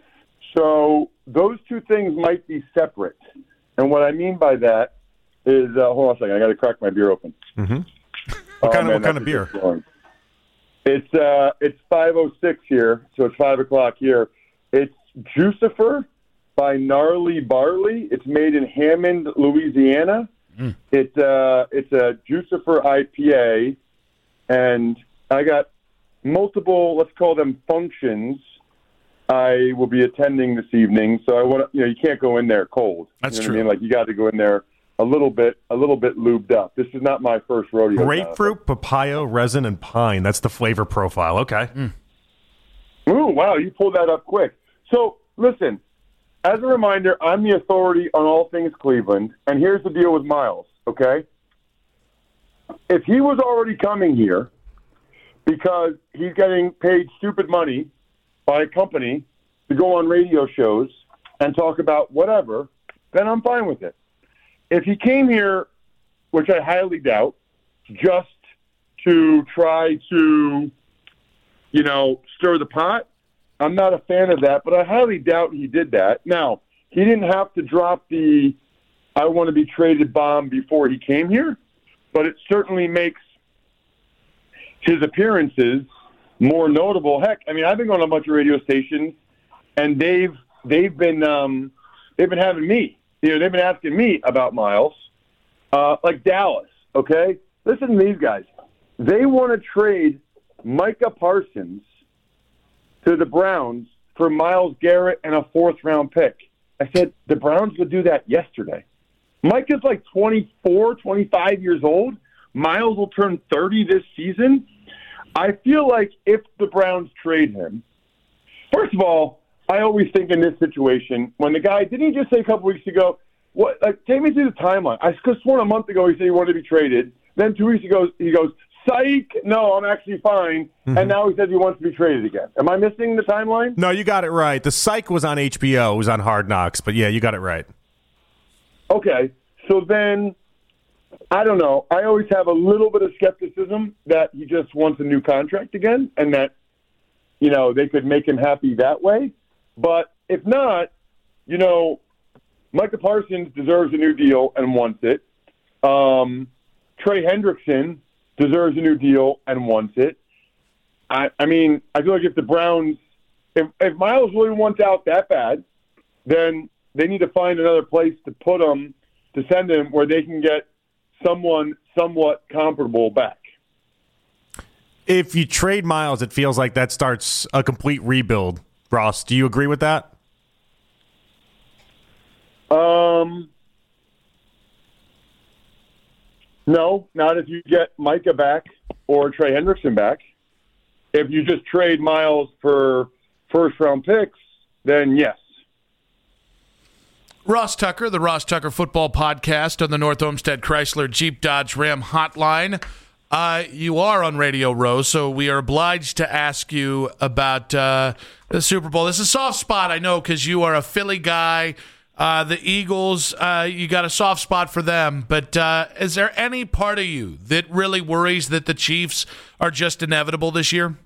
so those two things might be separate. And what I mean by that is, uh, hold on a second, I got to crack my beer open. Mm-hmm. What oh, kind man, of what kind of beer? It's uh, it's five oh six here, so it's five o'clock here. It's Juicifer by Gnarly Barley. It's made in Hammond, Louisiana. Mm. It uh, it's a Juicifer I P A, and I got multiple, let's call them functions, I will be attending this evening. So I want to, you know, you can't go in there cold. That's you know true. What I mean, like you got to go in there a little bit, a little bit lubed up. This is not my first rodeo. Grapefruit, papaya, resin, and pine. That's the flavor profile. Okay. Mm. Ooh, wow, you pulled that up quick. So listen, as a reminder, I'm the authority on all things Cleveland, and here's the deal with Miles. Okay, if he was already coming here because he's getting paid stupid money by a company to go on radio shows and talk about whatever, then I'm fine with it. If he came here, which I highly doubt, just to try to, you know, stir the pot, I'm not a fan of that, but I highly doubt he did that. Now, he didn't have to drop the I want to be traded bomb before he came here, but it certainly makes his appearances more notable. Heck, I mean, I've been going to a bunch of radio stations, and they've they've been um, they've been having me. You know, they've been asking me about Miles, uh, like Dallas. Okay, listen to these guys. They want to trade Micah Parsons to the Browns for Myles Garrett and a fourth round pick. I said the Browns would do that yesterday. Micah's like twenty-four, twenty-five years old. Myles will turn thirty this season. I feel like if the Browns trade him, first of all, I always think in this situation, when the guy, didn't he just say a couple weeks ago, what? Like, take me through the timeline. I could have sworn a month ago he said he wanted to be traded. Then two weeks ago he goes, psych, no, I'm actually fine. Mm-hmm. And now he says he wants to be traded again. Am I missing the timeline? No, you got it right. The psych was on H B O. It was on Hard Knocks. But, yeah, you got it right. Okay. So then, I don't know. I always have a little bit of skepticism that he just wants a new contract again and that, you know, they could make him happy that way. But if not, you know, Micah Parsons deserves a new deal and wants it. Um, Trey Hendrickson deserves a new deal and wants it. I, I mean, I feel like if the Browns, if, if Miles really wants out that bad, then they need to find another place to put him, to send him where they can get someone somewhat comparable back. If you trade Miles, it feels like that starts a complete rebuild. Ross, do you agree with that? Um, no, not if you get Micah back or Trey Hendrickson back. If you just trade Miles for first-round picks, then yes. Ross Tucker, the Ross Tucker Football Podcast on the North Olmsted Chrysler Jeep Dodge Ram Hotline. Uh, you are on Radio Row, so we are obliged to ask you about uh, the Super Bowl. This is a soft spot, I know, because you are a Philly guy. Uh, the Eagles, uh, you got a soft spot for them. But uh, is there any part of you that really worries that the Chiefs are just inevitable this year?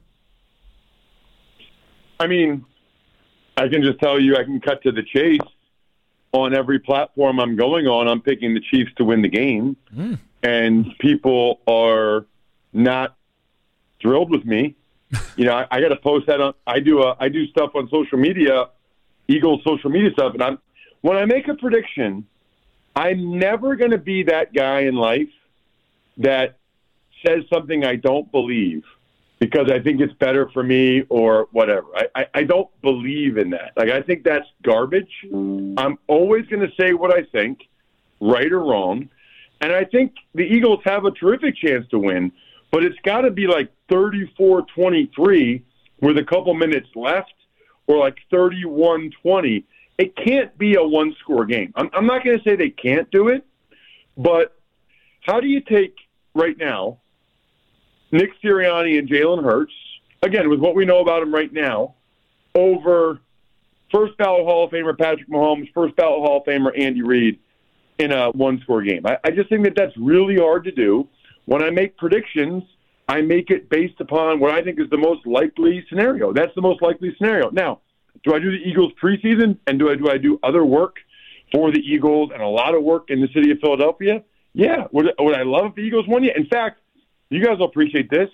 I mean, I can just tell you I can cut to the chase. On every platform I'm going on, I'm picking the Chiefs to win the game. Mm. And people are not thrilled with me. You know, I, I got to post that on. I do a, I do stuff on social media, Eagles social media stuff, and I'm when I make a prediction, I'm never going to be that guy in life that says something I don't believe because I think it's better for me or whatever. I, I, I don't believe in that. Like, I think that's garbage. I'm always going to say what I think, right or wrong. And I think the Eagles have a terrific chance to win, but it's got to be like thirty-four twenty-three with a couple minutes left or like thirty-one twenty. It can't be a one-score game. I'm, I'm not going to say they can't do it, but how do you take right now Nick Sirianni and Jalen Hurts, again, with what we know about him right now, over first ballot Hall of Famer Patrick Mahomes, first ballot Hall of Famer Andy Reid in a one-score game? I, I just think that that's really hard to do. When I make predictions, I make it based upon what I think is the most likely scenario. That's the most likely scenario. Now, do I do the Eagles preseason, and do I do I do other work for the Eagles and a lot of work in the city of Philadelphia? Yeah. Would, would I love if the Eagles won? Yeah. In fact, you guys will appreciate this.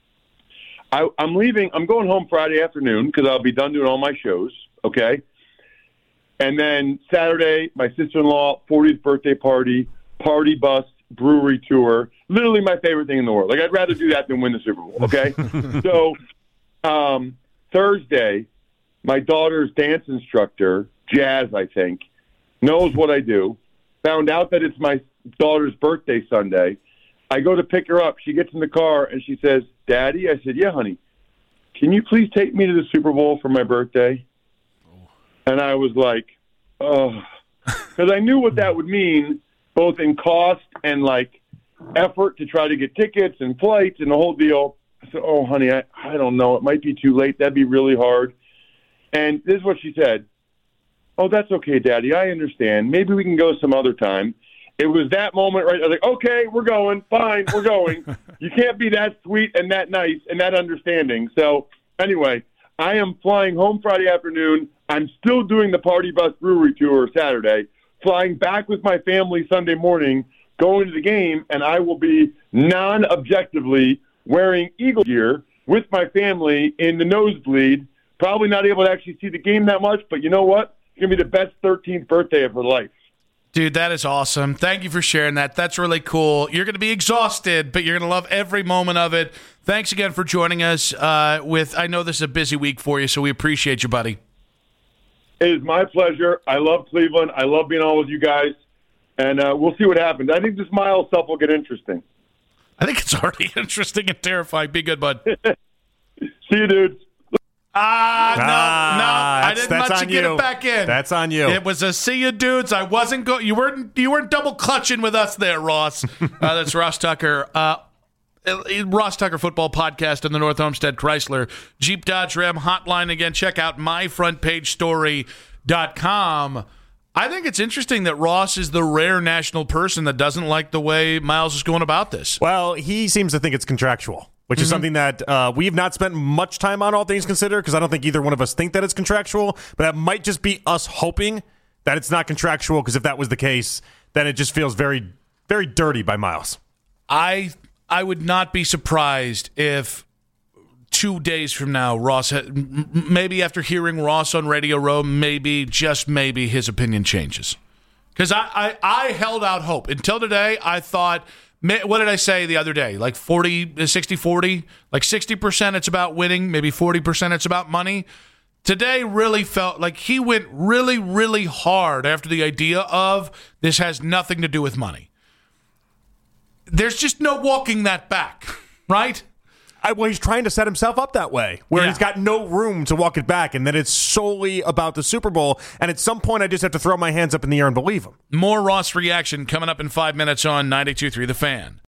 I, I'm leaving. I'm going home Friday afternoon because I'll be done doing all my shows, okay? And then Saturday, my sister-in-law, fortieth birthday party, party bus, brewery tour, literally my favorite thing in the world. Like, I'd rather do that than win the Super Bowl, okay? So um, Thursday, my daughter's dance instructor, Jazz, I think, knows what I do, found out that it's my daughter's birthday Sunday. I go to pick her up. She gets in the car, and she says, Daddy? I said, yeah, honey. Can you please take me to the Super Bowl for my birthday? And I was like, oh. Because I knew what that would mean, both in cost and, like, effort to try to get tickets and flights and the whole deal. I said, oh, honey, I, I don't know. It might be too late. That'd be really hard. And this is what she said. Oh, that's okay, Daddy. I understand. Maybe we can go some other time. It was that moment, right? I was like, okay, we're going. Fine, we're going. You can't be that sweet and that nice and that understanding. So anyway, I am flying home Friday afternoon. I'm still doing the Party Bus Brewery Tour Saturday, flying back with my family Sunday morning, going to the game, and I will be non-objectively wearing Eagle gear with my family in the nosebleed, probably not able to actually see the game that much, but you know what? It's going to be the best thirteenth birthday of her life. Dude, that is awesome. Thank you for sharing that. That's really cool. You're going to be exhausted, but you're going to love every moment of it. Thanks again for joining us. Uh, with I know this is a busy week for you, so we appreciate you, buddy. It is my pleasure. I love Cleveland. I love being on with you guys, and uh, we'll see what happens. I think this Miles stuff will get interesting. I think it's already interesting and terrifying. Be good, bud. See you, dudes. Ah, no, Ah, no. I that's- didn't that's let you on get you. it back in. That's on you. It was a see you dudes. I wasn't go you weren't you weren't double clutching with us there, Ross. uh, that's Ross Tucker. Uh Ross Tucker Football Podcast and the North Olmsted Chrysler Jeep Dodge Ram hotline. Again, check out my front page story dot com. I think it's interesting that Ross is the rare national person that doesn't like the way Miles is going about this. Well, he seems to think it's contractual, which is Mhm. something that uh, we've not spent much time on, all things considered, because I don't think either one of us think that it's contractual. But that might just be us hoping that it's not contractual, because if that was the case, then it just feels very, very dirty by Miles. I I would not be surprised if two days from now, Ross, ha- m- maybe after hearing Ross on Radio Row, maybe, just maybe, his opinion changes. Because I, I, I held out hope. Until today, I thought, ma- what did I say the other day? Like forty, sixty, forty? Like sixty percent it's about winning, maybe forty percent it's about money. Today really felt like he went really, really hard after the idea of this has nothing to do with money. There's just no walking that back, right? I, well, he's trying to set himself up that way, where Yeah. he's got no room to walk it back, and then it's solely about the Super Bowl. And at some point, I just have to throw my hands up in the air and believe him. More Ross reaction coming up in five minutes on ninety-two point three The Fan.